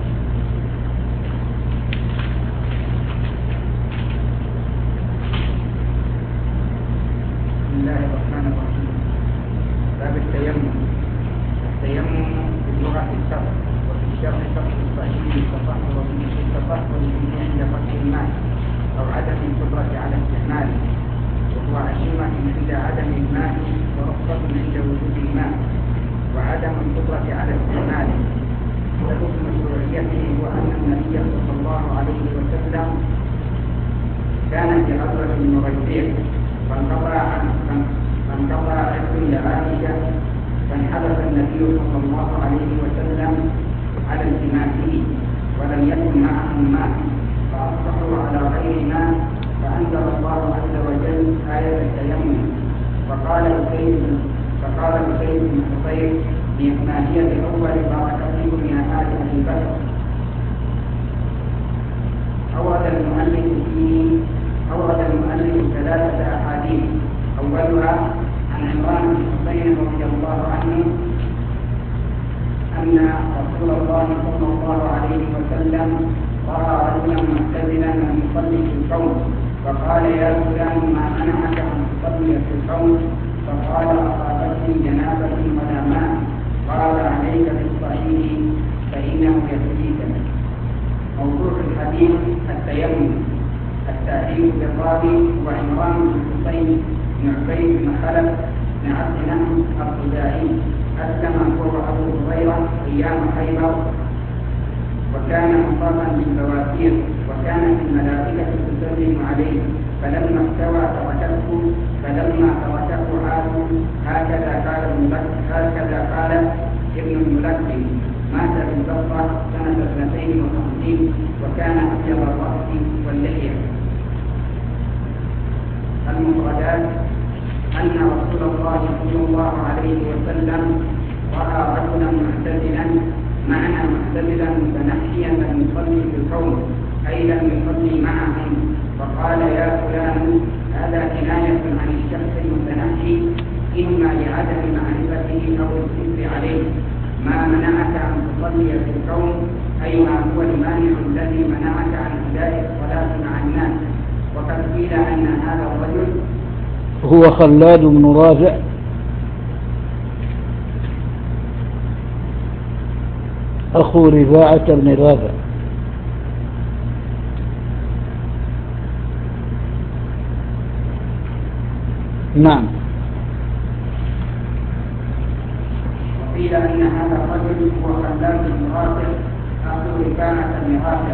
بسم الله الرحمن الرحيم. باب التيمم. التيمم في اللغة الشرع وفي الشرع شرط الصحيح التطهر به التطهر به عند فتح الماء أو عدم القدرة على استعماله، وهو عزيمة عند عدم الماء ورخصة عند وجود الماء وعدم القدرة على استعماله. سبب مشروعيته هو أن النبي صلى الله عليه وسلم كان في غزوة المريسيع فانقطع فانقطع عد لعائشة فانحدث النبي صلى الله عليه وسلم على التماسه ولم يكن معهم ماء فأصبحوا على غير ماء فأنزل الله عز وجل آية التيمم فقال أسيد فقال أسيد بن حصير ما هي بأول بركتكم يا آل أبي بكر. أورد المؤلف فيه أورد المؤلف ثلاثة أحاديث أولها عن عمران بن حسين رضي الله عنه أن رسول الله صلى الله عليه وسلم رأى رجلا معتزلا أن يصلي في الكون فقال يا فلان ما منعك أن تصلي في الكون؟ فقال أصابتني جنابة ولا ماء. قال عليك بالصحيح فإنه يكفيك. موضوع الحديث التيمم. التأديب بالراوي وعمران بن حسين بن عبيد بن خلف بن عبد نمر الخزاعي أسلم هو أبو هريرة أيام خيبر وكان مصابا بالبواسير وكانت الملائكة تسلم عليه، فلما استوى تركته فلما تركه عادوا. هكذا قال هكذا قال ابن الملقن. مات بالبصرة سنة اثنتين وخمسين، وكان أبيض الرأس واللحية. المفردات: أن رسول الله صلى الله عليه وسلم رأى رجلا معتزلا. معنى معتزلا متنحيا لم يصلي في الكون، أي لم يصلي معهم، فقال: يا فلان، هذا كناية عن الشخص المتنحي، إما لعدم معرفته أو الذكر عليه. ما منعك أن تصلي في الكون، أي ما هو المانع الذي منعك عن أداء الصلاة مع الناس. وقد قيل أن هذا الرجل هو خلاد بن رافع أخو رفاعة بن رافع. نعم. وقيل أن هذا الرجل هو خلاد بن رافع أخو رفاعة بن رافع.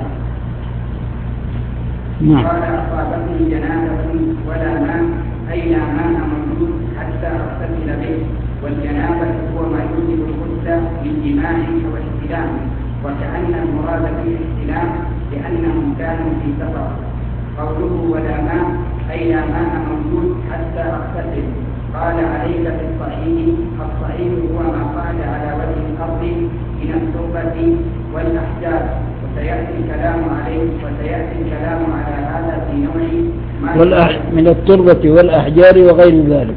نعم. قال: أصابتني جنابة ولا ماء، أي لا ماء موجود حتى أغتسل به. والجنابة هو ما يوجب الغسل من جماع أو احتلام، وكأن المراد بالاحتلام لأنهم كانوا في سفر. قوله ولا ماء أي لا ماء موجود حتى أغتسل. قال: عليك بالصعيد. الصعيد هو ما قعد على وجه الأرض من التربة والأحجار، وسيأتي الكلام عليه وسيأتي الكلام على هذا في نوع ما والأح... من التربة والأحجار وغير ذلك.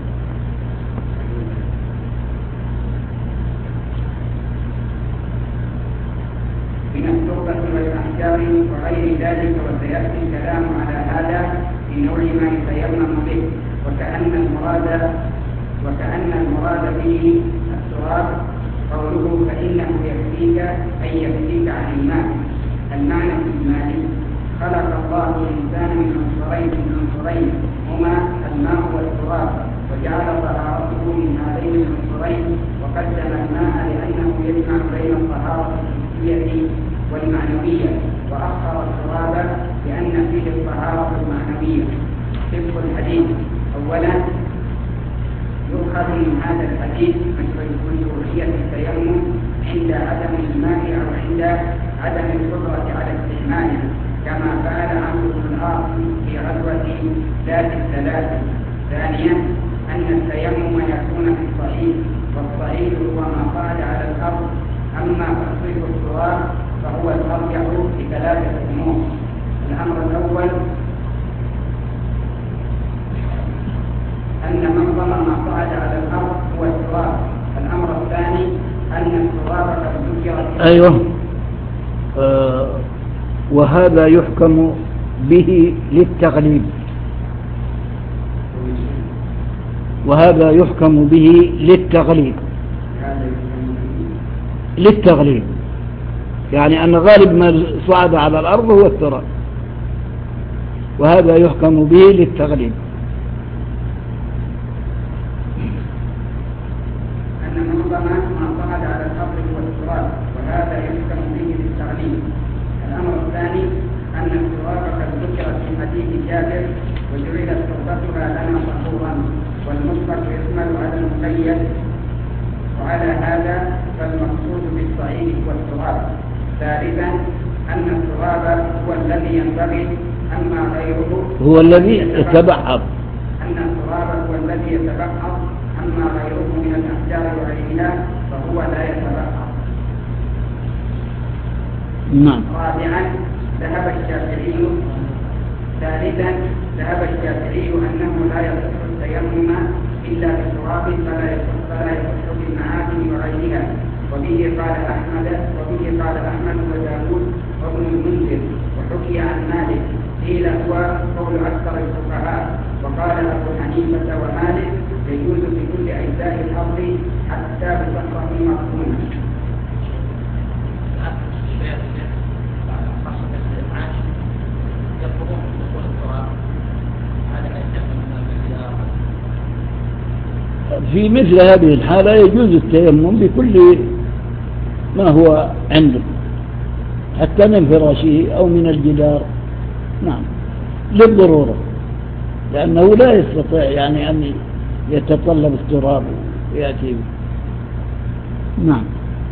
من التربة والأحجار وغير ذلك، وسيأتي الكلام على هذا في نوع ما يتيمم به. وكأن المراد وكأن المراد به التراب. قوله فإنه يكفيك أي يكفيك عن الماء. المعنى في الماء: خلق الله الإنسان من عنصرين من عنصرين هما الماء والتراب، وجعل طهارته من هذين العنصرين، وقدم الماء لأنه يجمع بين الطهارة الحسية والمعنوية، وأخر التراب لأن فيه الطهارة المعنوية. طب الحديث: أولا، يؤخذ من هذا الحديث مشروعية التيمم عند عدم الماء أو عند عدم القدرة على استعماله، كما فعل عمرو بن العاص في غزوة ذات الثلاث. ثانيا، أن التيمم يكون في الصعيد، والصعيد هو ما قعد على الأرض. أما تصريف التراب فهو الأرجح بثلاثة أمور. الأمر الأول أن معظم ما قعد على الأرض هو التراب. الأمر الثاني أن التراب قد ذكر. أيوه. آه وهذا يحكم به للتغليب، وهذا يحكم به للتغليب للتغليب يعني أن غالب ما صعد على الأرض هو التراب، وهذا يحكم به للتغليب. أن معظم ما صعد على الأرض هو التراب، وهذا يحكم به للتغليب. الأمر الثاني أن التراب قد ذكر في حديث جابر: وجعلت تربتها لنا طهورا، والمطلق يشمل على المقيد. وعلى هذا فالمقصود بالصعيد هو التراب. ثالثا أن التراب هو الذي ينبغي، أما غيره هو الذي يتبعض. أن التراب هو الذي يتبعض، أما غيره من الأحجار وغيرها فهو لا يتبعض. نعم. رابعا ذهب الشافعي ثالثا ذهب الشافعي أنه لا يصح التيمم إلا بالتراب، فلا يصح فلا يصح بالمعادن وغيرها. وبه قال أحمد وبه قال أحمد وداود وابن المنذر، وحكي عن مالك قيل هو قول أكثر الفقهاء. وقال أبو حنيفة ومالك يجوز في كل أجزاء الأرض حتى بصخرة مقسومة. في مثل هذه الحالة يجوز التيمم بكل ما هو عنده، حتى من فراشه أو من الجدار نعم للضرورة، لأنه لا يستطيع يعني أن يتطلب التراب ويأتي به. نعم.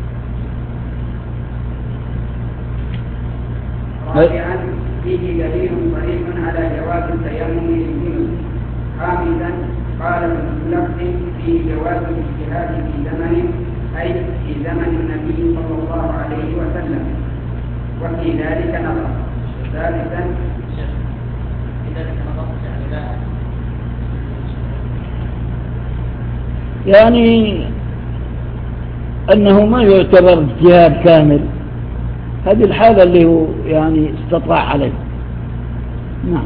رابعا فيه دليل صريح على جواز التيمم للجنوب. خامسا قال ابن ملقن فيه جواز الاجتهاد في زمن أي في زمن النبي صلى الله عليه وسلم، وفي ذلك نظر. ثالثا يعني أنه ما يعتبر اجتهاد كامل، هذه الحالة اللي هو يعني استطاع عليه. نعم.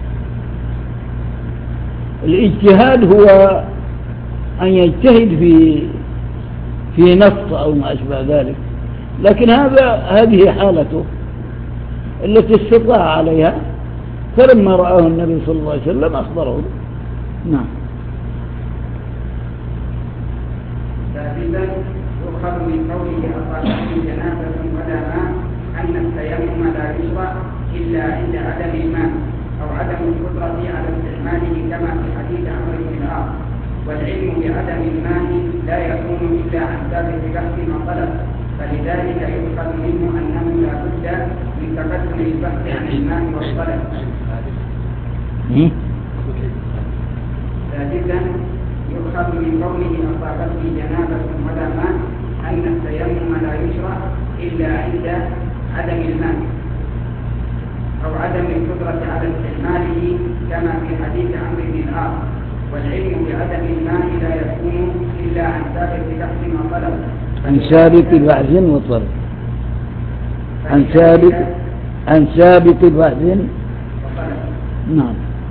الاجتهاد هو أن يجتهد في في نص أو ما أشبه ذلك، لكن هذا هذه حالته التي استطاع عليها، فلما رآه النبي صلى الله عليه وسلم أخبره. نعم. ثالثا يؤخذ من قوله أصابته جنابة ولا ماء أن التيمم لا يشرع إلا عند عدم الماء أو عدم القدرة على استعماله كما في حديث عمرو بن العاص، والعلم بعدم الماء لا يكون إلا عن ثابت بحث وطلب، فلذلك يؤخذ منه أنه لا بد من تقدم البحث عن الماء والطلب. ثالثا يؤخذ من قوله أصابته جنابة ولا ماء أن التيمم لا يشرع إلا عند عدم الماء أو عدم القدرة على استعماله كما في حديث عمرو بن العاص، والعلم بعدم الماء لا يكون إلا عن ثابت بحث وطلب. عن ثابت بحث وطلب. عن ثابت عن ثابت بحث وطلب. نعم.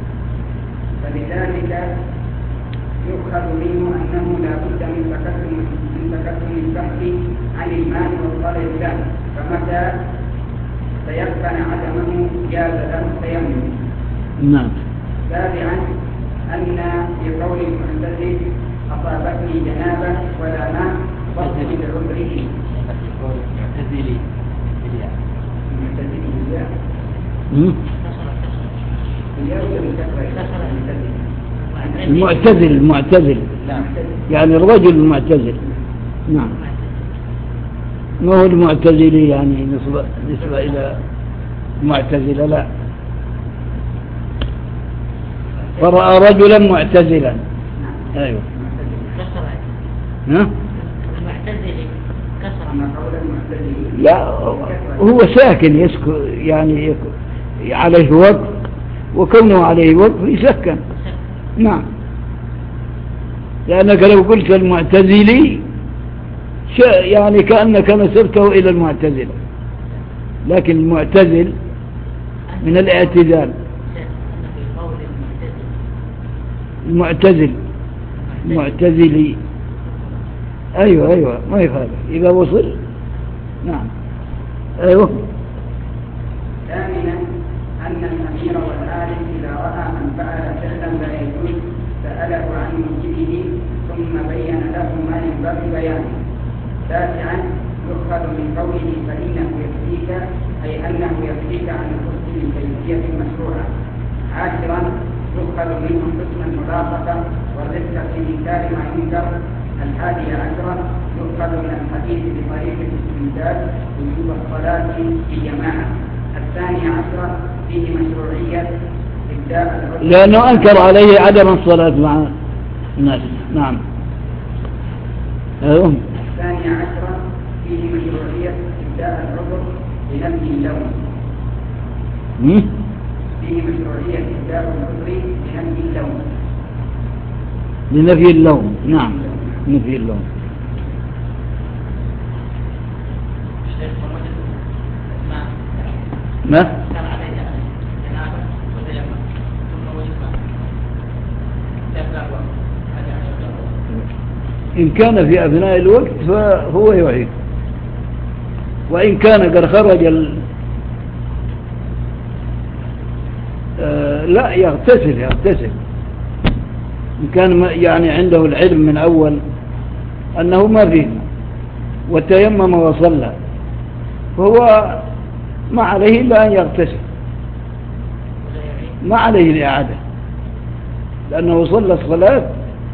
فلذلك يؤخذ منه أنه لا بد من تقدم من تقدم البحث عن الماء والطلب له، فمتى تيقن عدمه جاز له التيمم. نعم. سابعا أن في قول المعتزل أصابتني جنابة ولا ماء فضل لعمره. معتزلي المعتزل المعتزل يعني الرجل المعتزل. نعم. ما هو المعتزلي يعني نسبة, نسبة إلى معتزلة، لا، فرأى رجلا معتزلا. أيوه. ها؟ لا، هو ساكن يسكن يعني عليه وقت، وكونه عليه وقت يسكن. نعم. لأنك لو قلت المعتزلي يعني كأنك نسبته إلى المعتزلة، لكن المعتزل من الاعتزال. المعتزل معتزلي. أيوة أيوة ما يفعل إذا وصل. نعم. أيوة. ثامنا أن الأمير والعالم إذا رأى من فعل فعلا لا يجوز سأله عن موجبه ثم بين له ما ينبغي بيانه. تاسعا يؤخذ من قوله فإنه يكفيك أي أنه يكفيك عن الخبز بالكيفية المشروعة. عاشرا يؤخذ منه حسن الملاحظة والرفق في إنكار ما ينكر. الحادي عشرة يؤخذ من الحديث بطريق الاستمداد وجوب الصلاة في جماعة. الثاني عشرة فيه مشروعية إبداء العذر لأنه أنكر عليه عدم الصلاة مع الناس. نعم. أيوه. الثاني عشرة فيه مشروعية إبداء العذر لنفي اللوم. فيه مشروعية إبداء العذر لنفي اللوم. لنفي اللوم. نعم. نفي اللوم. ما؟ إن كان في أثناء الوقت فهو يعيد، وإن كان قد خرج ال... آه لا يغتسل يغتسل إن كان يعني عنده العلم من أول أنه ما فيه وتيمم وصلى، فهو ما عليه إلا أن يغتسل. ما عليه الإعادة، لأنه صلى الصلاة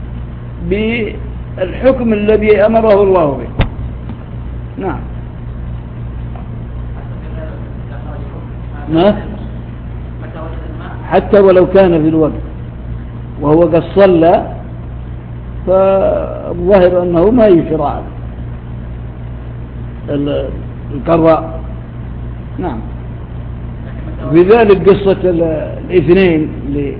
بالحكم الذي أمره الله به. نعم. ما؟ حتى ولو كان في الوقت وهو قد صلى، فالظاهر أنه ما يشرع القضاء. نعم. في ذلك قصة الاثنين اللي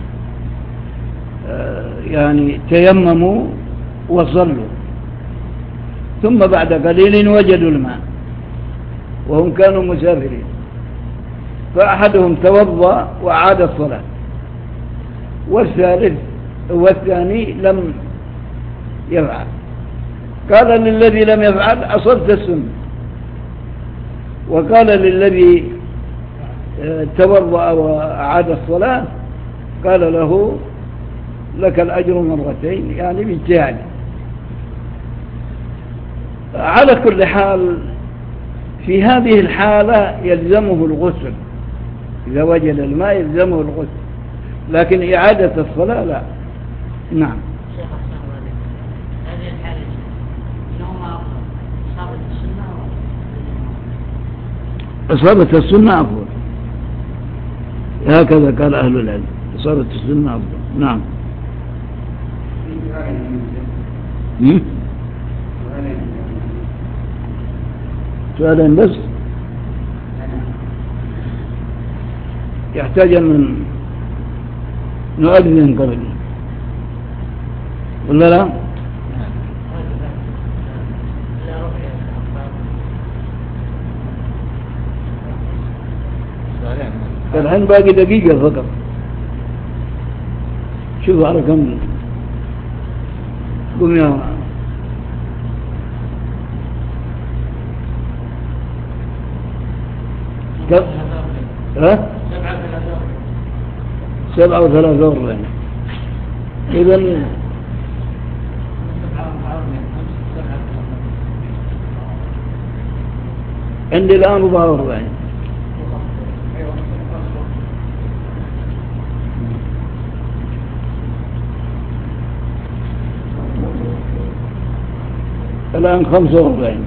يعني تيمموا وصلوا، ثم بعد قليل وجدوا الماء وهم كانوا مسافرين، فأحدهم توضأ وعاد الصلاة، والثالث والثاني لم يفعل. قال للذي لم يفعل أصبت السنة، وقال للذي توضأ وأعاد الصلاة قال له لك الأجر مرتين، يعني باجتهاد. على كل حال في هذه الحالة يلزمه الغسل، إذا وجد الماء يلزمه الغسل، لكن إعادة الصلاة لا. نعم. شيخ أحسن عليك، هذه الحالة إنهما إصابة السنة إصابة السنة أفضل، هكذا قال أهل العلم، إصابة السنة أفضل. نعم. سؤالين بس يحتاج أن نؤذن قبل ولا لا؟ الحين باقي دقيقة فقط. شوف على كم. قم يا كم؟ ها؟ سبعة وثلاثة وأربعين. إذن عندي الآن أربعة وأربعين. الآن خمسة وأربعين.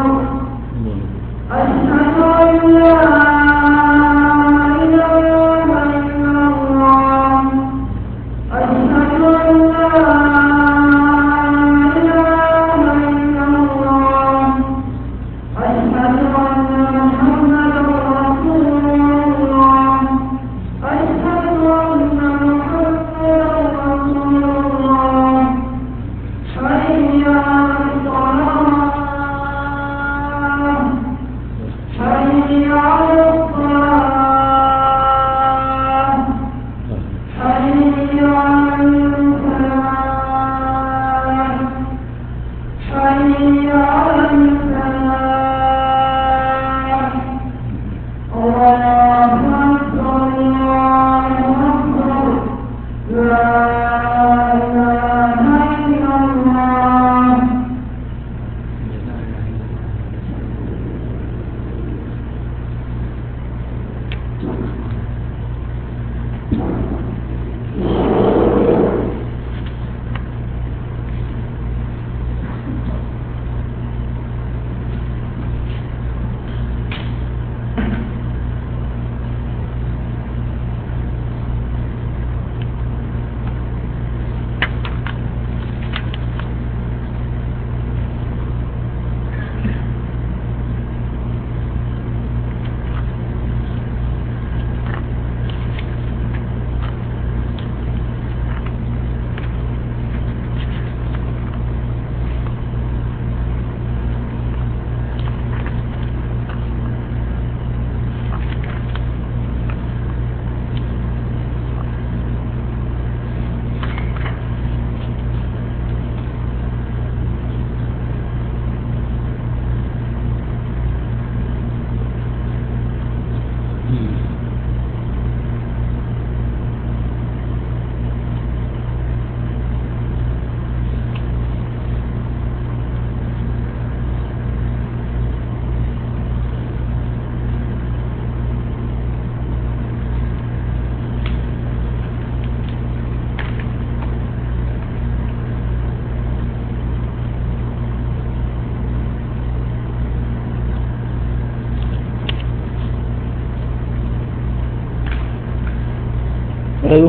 أشهد أن لا إله أيوه.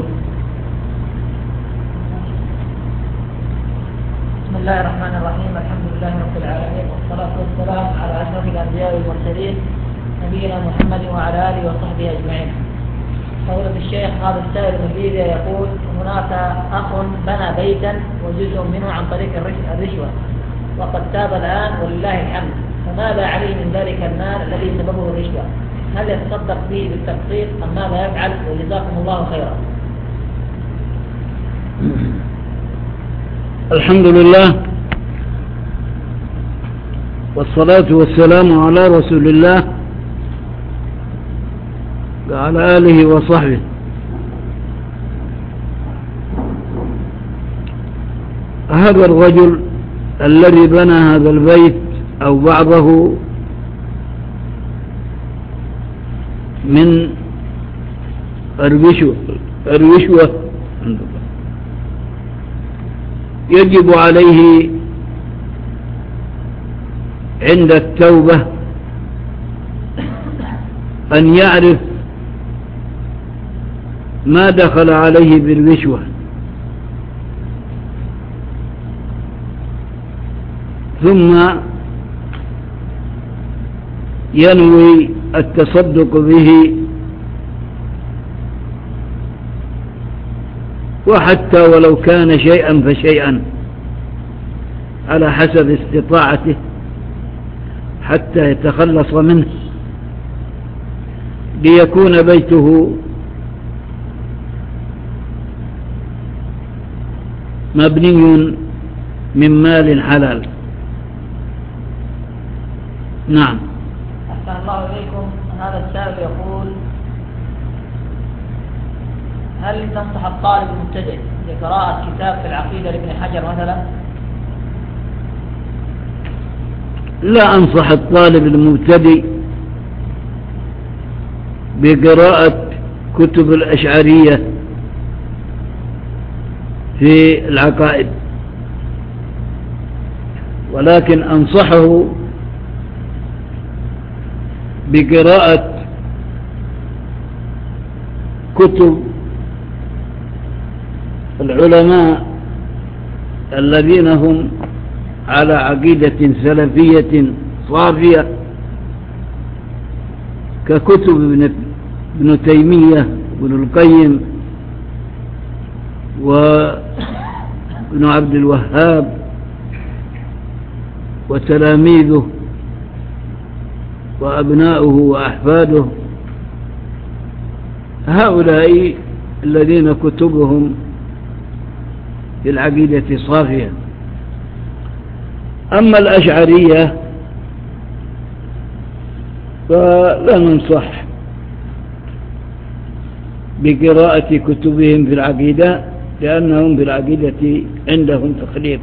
بسم الله الرحمن الرحيم، الحمد لله رب العالمين، والصلاة والسلام على أشرف الأنبياء والمرسلين نبينا محمد وعلى آله وصحبه أجمعين. فضيلة الشيخ، هذا السائل من ليبيا يقول: هناك أخ بنى بيتا وجزء منه عن طريق الرشوة وقد تاب الآن ولله الحمد، فماذا عليه من ذلك المال الذي سببه الرشوة؟ هل يتصدق به بالتقسيط أم ماذا يفعل؟ وجزاكم الله خيرا. الحمد لله والصلاة والسلام على رسول الله وعلى آله وصحبه. هذا الرجل الذي بنى هذا البيت أو بعضه من الرشوة الرشوة يجب عليه عند التوبة أن يعرف ما دخل عليه بالرشوة، ثم ينوي التصدق به، وحتى ولو كان شيئا فشيئا على حسب استطاعته حتى يتخلص منه، ليكون بيته مبني من مال حلال. نعم. أحسن الله إليكم. هذا السائل يقول: هل تنصح الطالب المبتدئ بقراءة كتاب في العقيدة لابن حجر مثلا؟ لا أنصح الطالب المبتدئ بقراءة كتب الأشعرية في العقائد، ولكن أنصحه بقراءة كتب العلماء الذين هم على عقيدة سلفية صافية، ككتب ابن تيمية وابن القيم وابن عبد الوهاب وتلاميذه وأبناؤه وأحفاده. هؤلاء الذين كتبهم في العقيدة صافية. أما الأشعرية فلا ننصح بقراءة كتبهم في العقيدة، لأنهم في العقيدة عندهم تخريب.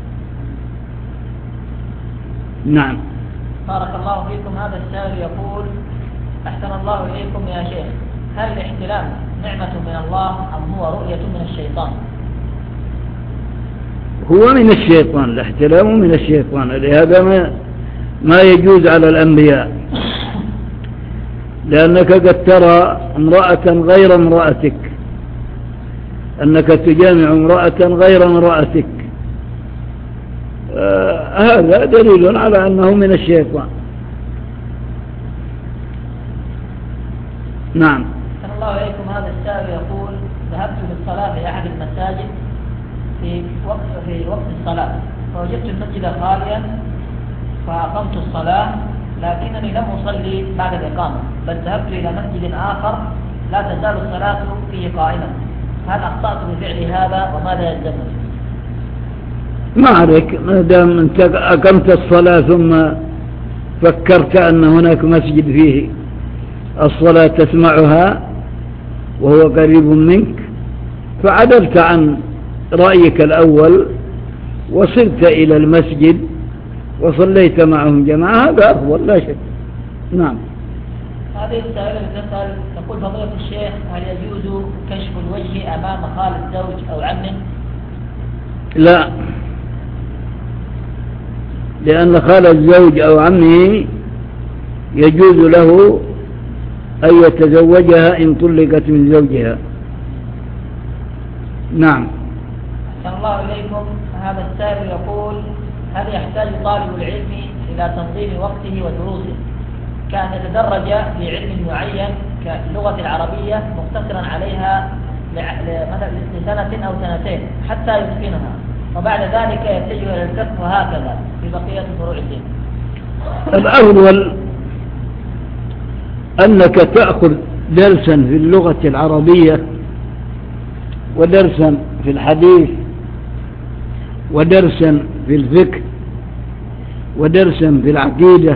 نعم. بارك الله فيكم. هذا السائل يقول: أحسن الله إليكم يا شيخ، هل الاحتلام نعمة من الله أم هو رؤية من الشيطان؟ هو من الشيطان، الاحتلام من الشيطان، لهذا ما, ما يجوز على الأنبياء، لأنك قد ترى امرأة غير امرأتك، أنك تجامع امرأة غير امرأتك، آه هذا دليل على أنه من الشيطان. نعم. أحسن الله إليكم. هذا السائل يقول: ذهبت للصلاة في أحد المساجد في وقت في وقت الصلاة، فوجدت المسجد خاليا فأقمت الصلاة، لكنني لم أصلي بعد الإقامة، بل ذهبت إلى مسجد آخر لا تزال الصلاة فيه قائمة. هل أخطأت بفعل هذا وماذا يلزمني؟ ما عليك، ما دام أنت أقمت الصلاة ثم فكرت أن هناك مسجد فيه الصلاة تسمعها وهو قريب منك، فعدلت عن رأيك الأول وصلت إلى المسجد وصليت معهم جماعة، هذا أفضل لا شك. نعم. هذه السائلة تسأل تقول: فضيلة الشيخ، هل يجوز كشف الوجه أمام خال الزوج أو عمه؟ لا، لأن خال الزوج أو عمه يجوز له أن يتزوجها إن طلقت من زوجها، نعم. أحسن الله إليكم. هذا السائل يقول: هل يحتاج طالب العلم إلى تنظيم وقته ودروسه كأن يتدرج في علم معين كاللغة العربية مقتصرا عليها مثلا لسنة أو سنتين حتى يتقنها، وبعد ذلك يتجه إلى الكسب وهكذا في بقية فروع الدين؟ الأول أنك تأخذ درسا في اللغة العربية ودرسا في الحديث ودرسا في الفقه ودرسا في العقيدة،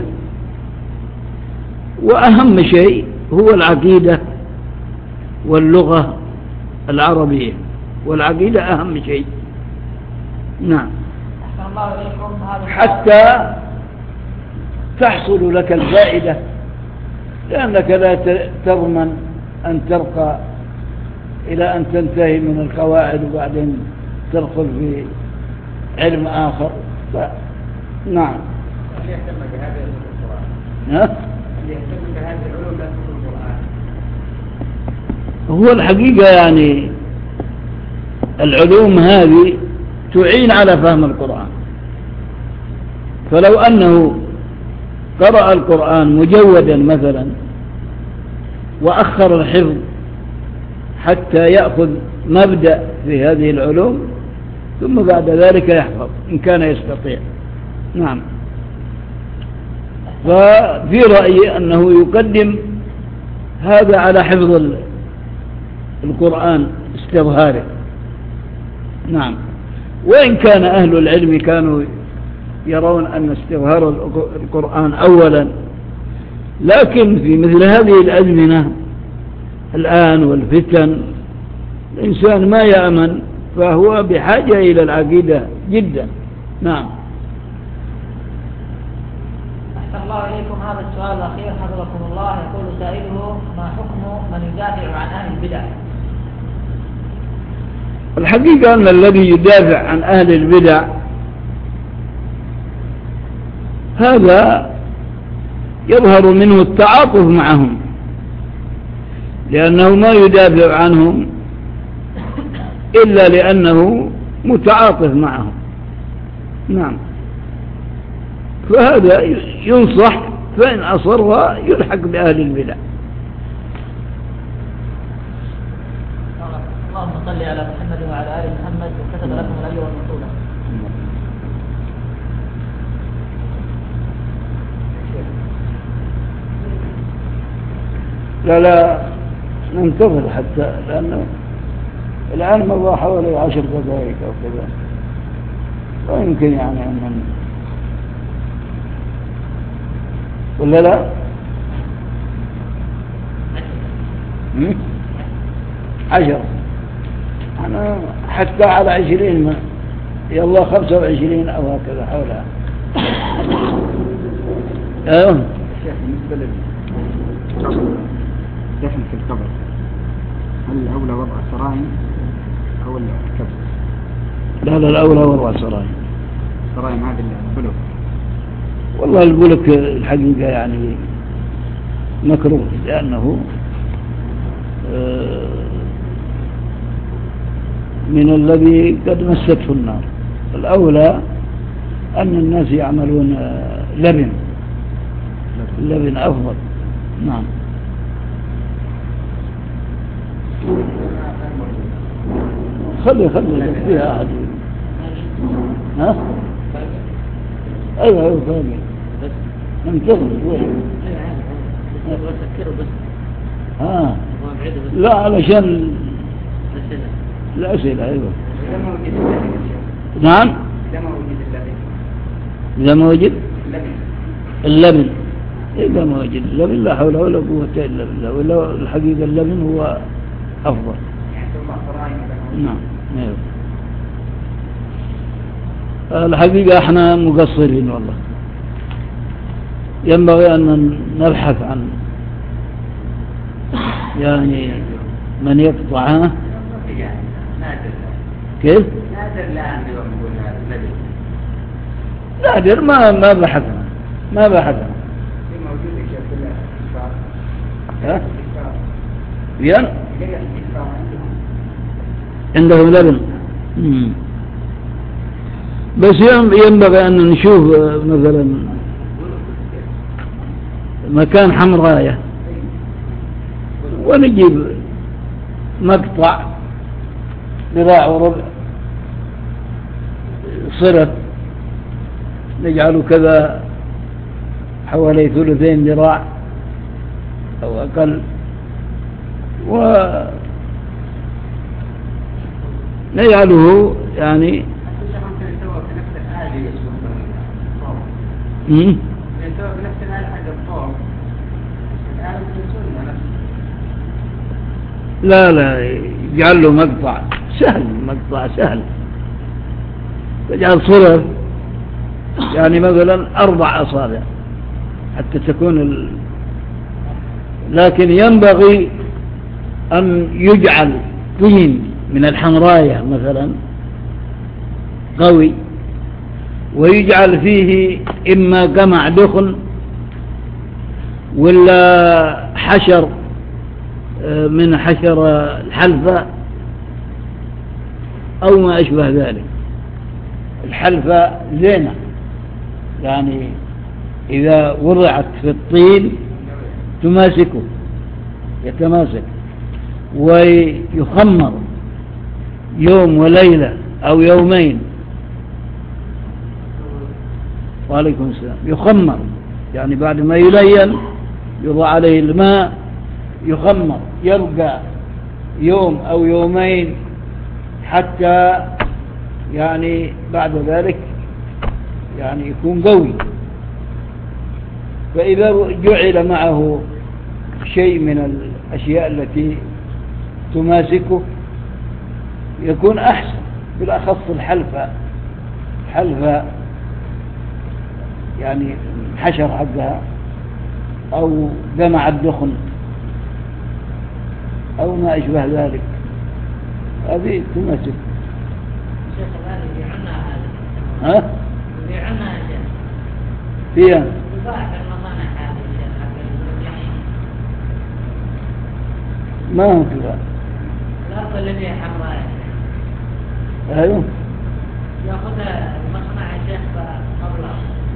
وأهم شيء هو العقيدة واللغة العربية، والعقيدة أهم شيء. نعم. أحسن الله إليكم. هذا حتى تحصل لك الفائدة، لأنك لا تضمن أن ترقى إلى أن تنتهي من القواعد وبعدين تدخل في علم آخر. ف... نعم. هل يهتم بهذه القرآن؟ ها؟ هل يهتم بهذه العلوم لا تكون القرآن؟ هو الحقيقة يعني العلوم هذه تعين على فهم القرآن، فلو أنه قرأ القرآن مجودا مثلا وأخر الحفظ حتى يأخذ مبدأ في هذه العلوم ثم بعد ذلك يحفظ إن كان يستطيع. نعم. ففي رأيي أنه يقدم هذا على حفظ القرآن استظهاره. نعم. وإن كان أهل العلم كانوا يرون أن استظهار القرآن أولا، لكن في مثل هذه الأزمنة الآن والفتن الإنسان ما يأمن، فهو بحاجة إلى العقيدة جدا. نعم. أحسن الله إليكم. هذا السؤال الأخير حفظكم الله، يقول سائله: ما حكم من يدافع عن أهل البدع؟ الحقيقة أن الذي يدافع عن أهل البدع هذا يظهر منه التعاطف معهم، لأنه ما يدافع عنهم إلا لأنه متعاطف معهم. نعم. فهذا ينصح، فإن أصر يلحق بأهل البدع. اللهم صل على محمد وعلى آل محمد وكتب لكم الأجر والمثوبة. لا لا ننتظر حتى، لأنه الآن مضى حوالي عشر دقائق أو كذا، ويمكن يعني أن ولا لا عشر، أنا حتى على عشرين ما يلا خمسة وعشرين أو هكذا حولها. أيوه. الشيخ بالنسبة دفن في القبر، هل الأولى وضع السراين أو الكبس؟ لا لا الأولى وضع السراين. السراين هذه البلوك. والله البلوك الحقيقة يعني مكروه، لأنه من الذي قد مسته النار. الأولى أن الناس يعملون لبن، اللبن أفضل. نعم. خلي خلي فيها أحد. ها؟ أيوة أيوة فاهم. انتظر شوي. ها. لا علشان الأسئلة. أيوة. نعم. إذا ما وجد اللبن، إذا ما وجد اللبن لا حول ولا قوة إلا بالله، ولا الحقيقة اللبن هو أفضل. نعم. أيوة. الحقيقة احنا مقصرين والله، ينبغي أن نبحث عن يعني من يقطعها. كيف؟ نادر لا عندي نقول نادر. نادر ما ما بحثنا ما بحثنا. موجود يا شيخ بالله. ها؟ بيان؟ عندهم لبن. مم. بس ينبغي أن نشوف مثلا مكان حمراية ونجيب مقطع ذراع وربع صرف نجعله كذا حوالي ثلثين ذراع أو أقل، ونجعله يعني مم. لا لا يجعل له مقطع سهل، مقطع سهل تجعل صرف يعني مثلا أربع أصابع حتى تكون ال... لكن ينبغي أن يجعل طين من الحمراية مثلا قوي، ويجعل فيه إما قمع دخن ولا حشر من حشر الحلفة أو ما أشبه ذلك. الحلفة زينة يعني إذا وضعت في الطين تماسكه يتماسك، ويخمر يوم وليلة أو يومين. وعليكم السلام. يخمر يعني بعد ما يلين يضع عليه الماء يخمر، يبقى يوم أو يومين حتى يعني بعد ذلك يعني يكون قوي. فإذا جعل معه شيء من الأشياء التي تماسكه يكون أحسن، بالأخص الحلفة، حلفة يعني حشر حقها أو جمع الدخن أو ما أشبه ذلك، هذه تماسك. شيخ هذه يبيعونها هذه ها؟ يبيعونها يا شيخ فيها يباع في المصانع هذه يا شيخ حق المبيعين. ما هو كذا. الأرض اللي فيها حمراء أيوه يأخذها المصنع يا شيخ قبل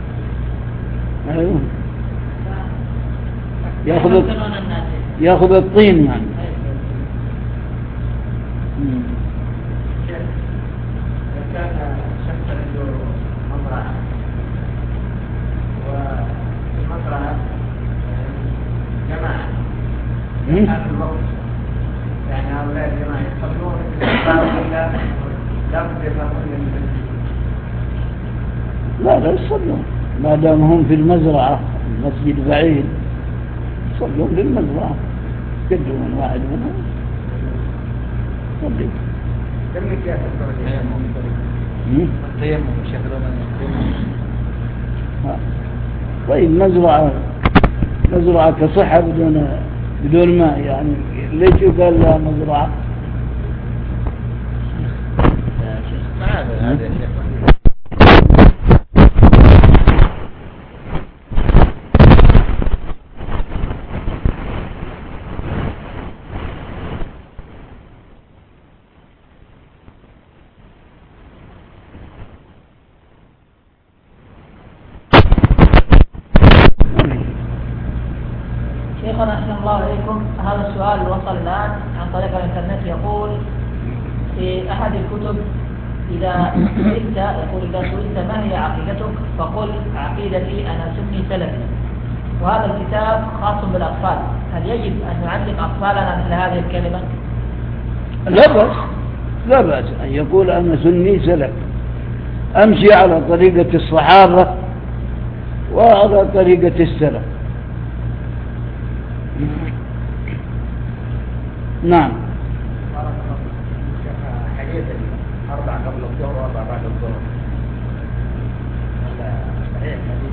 أيوه ف- يأخذ يمكنون الناس يأخذ الطين يعني. أيوه. مم. إذا كان شخص عنده مزرعة والمزرعة جماعة مم. هذا الوقت يعني هؤلاء الجماعة يصلون لا لا بد يصلون لا لا يصلون ما دام هم في المزرعة، المسجد بعيد يصلون في المزرعة، يقدروا من واحد منهم يصلي. كم مكياس التيمم؟ مم. التيمم يشغلون التيمم. ها. طيب مزرعة مزرعة كصحة بدون بدون ماء يعني ليش يقال لها مزرعة؟ ما هذا هذا يا شيخ. شيخنا أحسن الله عليكم، هذا السؤال وصل الآن عن طريق الإنترنت. يقول في أحد الكتب إذا سئلت يقول إذا سئلت ما هي عقيدتك فقل عقيدتي أنا سني سلفي، وهذا الكتاب خاص بالأطفال، هل يجب أن نعلم أطفالنا مثل هذه الكلمة؟ لا بأس لا بأس أن يقول أنا سني سلف، أمشي على طريقة الصحابة وعلى طريقة السلف. نعم. حديث أربعة قبل الظهر وأربعة بعد الظهر هذا صحيح حديث؟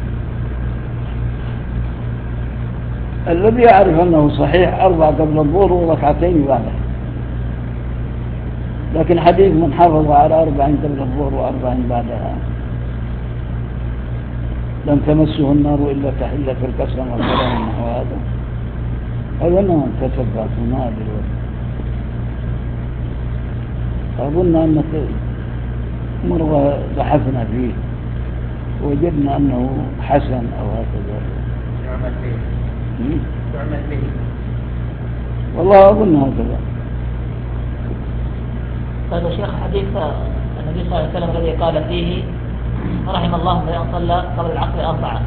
الذي يعرف أنه صحيح أربعة قبل الظهر وركعتين بعده، لكن حديث من حافظ على أربع قبل الظهر وأربع بعدها لم تمسه النار إلا تحلة القسم والكلام نحو هذا، هذا ما تثبت ما أدري. أظن أنك مرة بحثنا فيه وجدنا أنه حسن أو هكذا. يعمل به يعمل به والله أظن هكذا. طيب يا شيخ، حديث النبي صلى الله عليه وسلم الذي قال فيه رحم الله من صلى قبل العصر أربعة،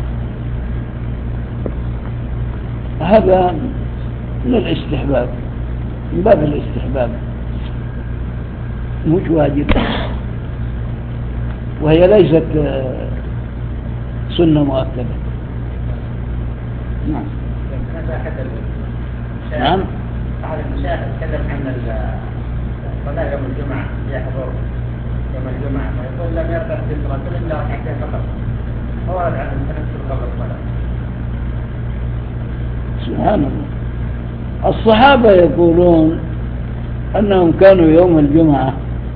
هذا من الاستحباب، من باب الاستحباب مش واجب، وهي ليست سنة مؤكدة. نعم. نعم. بعض المشايخ تكلم عن الصلاة يوم الجمعة، يحضر يوم الجمعة ويقول لم يرتب في الصلاة إلا ركعتين فقط، فورد عن التنفل قبل الصلاة. سبحان الله. الصحابة يقولون أنهم كانوا يوم الجمعة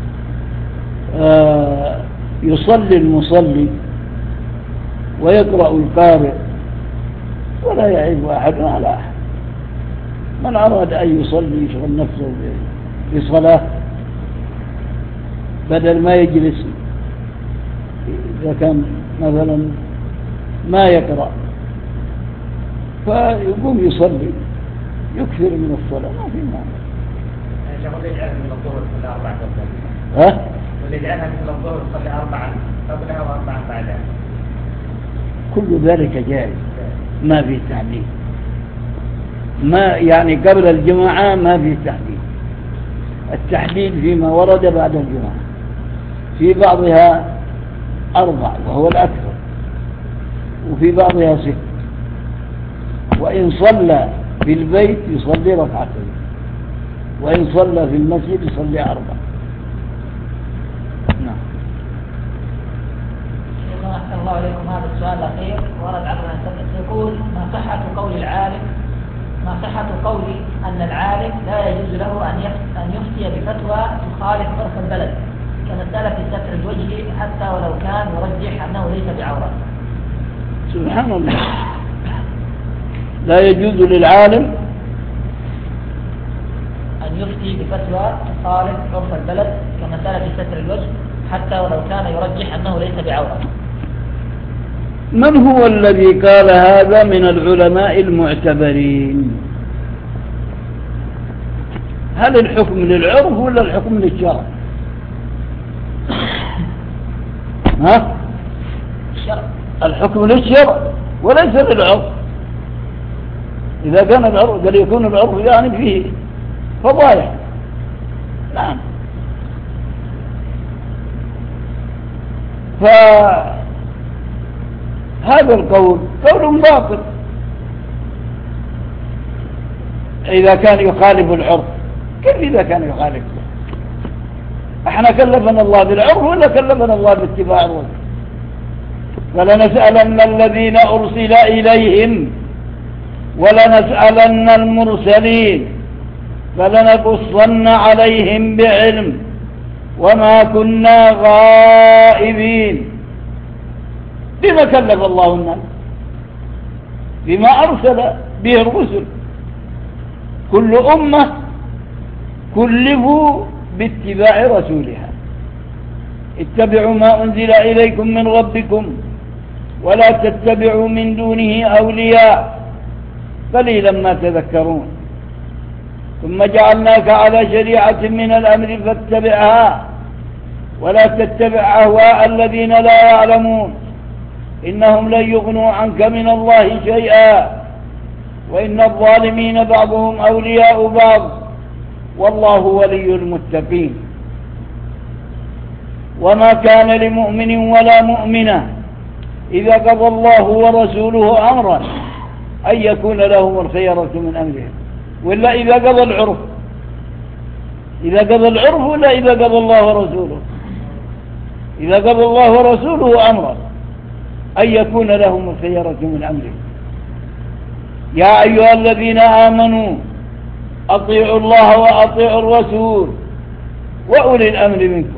يصلي المصلي ويقرأ القارئ ولا يعيب أحد على أحد. من أراد أن يصلي يشغل نفسه بصلاة بدل ما يجلس إذا كان مثلا ما يقرأ فيقوم يصلي يكثر من الصلاة، ما في معنى. واللي يجعلها من الظهر صلى أربعة قبلها. ها؟ واللي يجعلها من الظهر صلى أربعة قبلها وأربعة بعدها. كل ذلك جائز، ما في تحديد. ما يعني قبل الجمعة ما في تحديد. التحديد فيما ورد بعد الجمعة، في بعضها أربع وهو الأكثر، وفي بعضها ست. وإن صلى في البيت يصلي ركعتين، وإن صلى في المسجد يصلي أربع. نعم. أحسن الله عليكم. هذا السؤال الأخير ورد عبر يقول: ما صحة قول العالم ما صحة قول أن العالم لا يجوز له أن يفتي بفتوى تخالف عرف البلد كمسألة ستر الوجه حتى ولو كان يرجح أنه ليس بعورة؟ سبحان الله. لا يجوز للعالم أن يفتي بفتوى تخالف عرف البلد كمسألة ستر الوجه حتى ولو كان يرجح أنه ليس بعورة. من هو الذي قال هذا من العلماء المعتبرين؟ هل الحكم للعرف ولا الحكم للشرع؟ ها؟ الشرع. الحكم للشرع وليس للعرف. إذا كان العرف قد يكون العرف يعني فيه فضائح. نعم. فهذا القول قول باطل إذا كان يخالف العرف. كيف إذا كان يخالف؟ احنا كلفنا الله بالعرف ولا كلفنا الله باتباع الوجه؟ فلنسألن الذين أرسل إليهم ولنسألن المرسلين فلنقصن عليهم بعلم وما كنا غائبين. بما كلف الله الناس؟ بما أرسل به الرسل. كل أمة كلفوا باتباع رسولها. اتبعوا ما أنزل إليكم من ربكم ولا تتبعوا من دونه أولياء قليلا ما تذكرون. ثم جعلناك على شريعة من الأمر فاتبعها ولا تتبع أهواء الذين لا يعلمون إنهم لن يغنوا عنك من الله شيئا وإن الظالمين بعضهم أولياء بعض والله ولي المتقين. وما كان لمؤمن ولا مؤمنة إذا قضى الله ورسوله أمرا أن يكون لهم الخيرة من أمرهم. ولا إذا قضى العرف إذا قضى العرف ولا إذا قضى الله ورسوله؟ إذا قضى الله ورسوله أمرا أن يكون لهم الخيرة من أمرهم. يا أيها الذين آمنوا أطيعوا الله وأطيعوا الرسول وأولي الأمر منكم.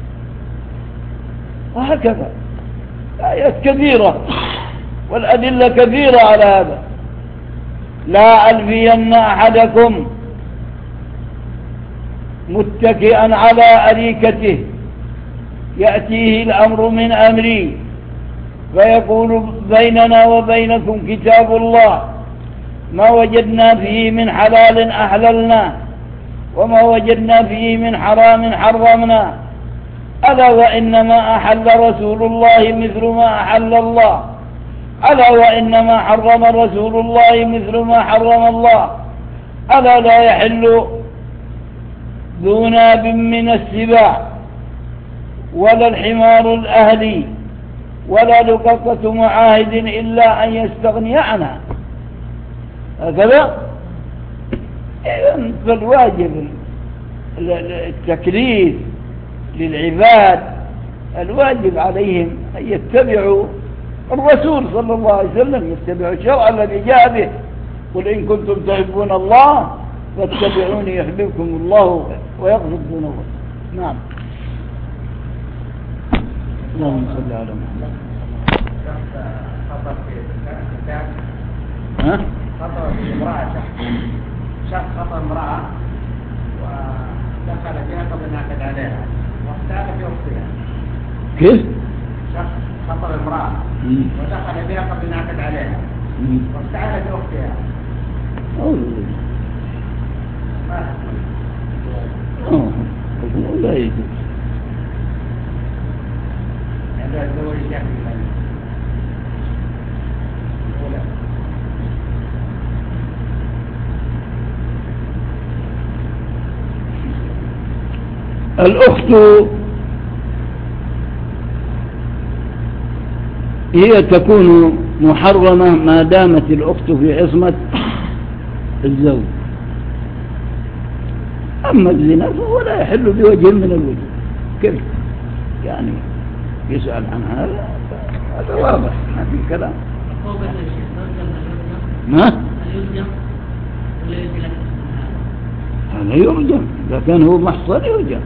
وهكذا آيات كثيرة والأدلة كثيرة على هذا. لا ألفين أحدكم متكئا على أريكته يأتيه الأمر من أمري فيقول بيننا وبينكم كتاب الله ما وجدنا فيه من حلال أحللنا وما وجدنا فيه من حرام حرمنا ألا وإنما أحل رسول الله مثل ما أحل الله ألا وإنما حرم رسول الله مثل ما حرم الله ألا لا يحل ذو ناب من السباع ولا الحمار الأهلي ولا لقطة معاهد إلا أن يستغني عنها. هكذا فالواجب التكليف للعباد الواجب عليهم أن يتبعوا الرسول صلى الله عليه وسلم، يتبعوا الشرع الذي جاء به. قل إن كنتم تحبون الله فاتبعوني يحببكم الله ويغفر ذنوبكم. نعم. اللهم صل على محمد. ها؟ خطأ في امرأة، شخص خطأ امرأة ودخل بها قبل أن يعقد عليها واختار في أختها. كيف؟ شخص خطأ امرأة ودخل بها قبل أن يعقد عليها واختار في أختها. أوه. لا يجوز. هذا الزوج الشاكل الأخت هي تكون محرمة ما دامت الأخت في عصمة الزوج. أما الزنا فهو لا يحل بوجه من الوجوه. كيف يعني يسأل عن هذا؟ هذا واضح ما في كلام. ما؟ هذا يرجم إذا كان هو محصن يرجم.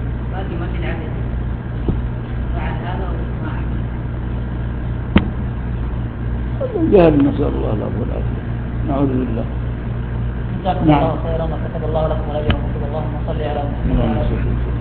الجهل نسأل الله له والعافية. نعوذ بالله. جزاكم الله خيرا وكتب الله لكم الأجر. اللهم صل على محمد وعلى آله وصحبه.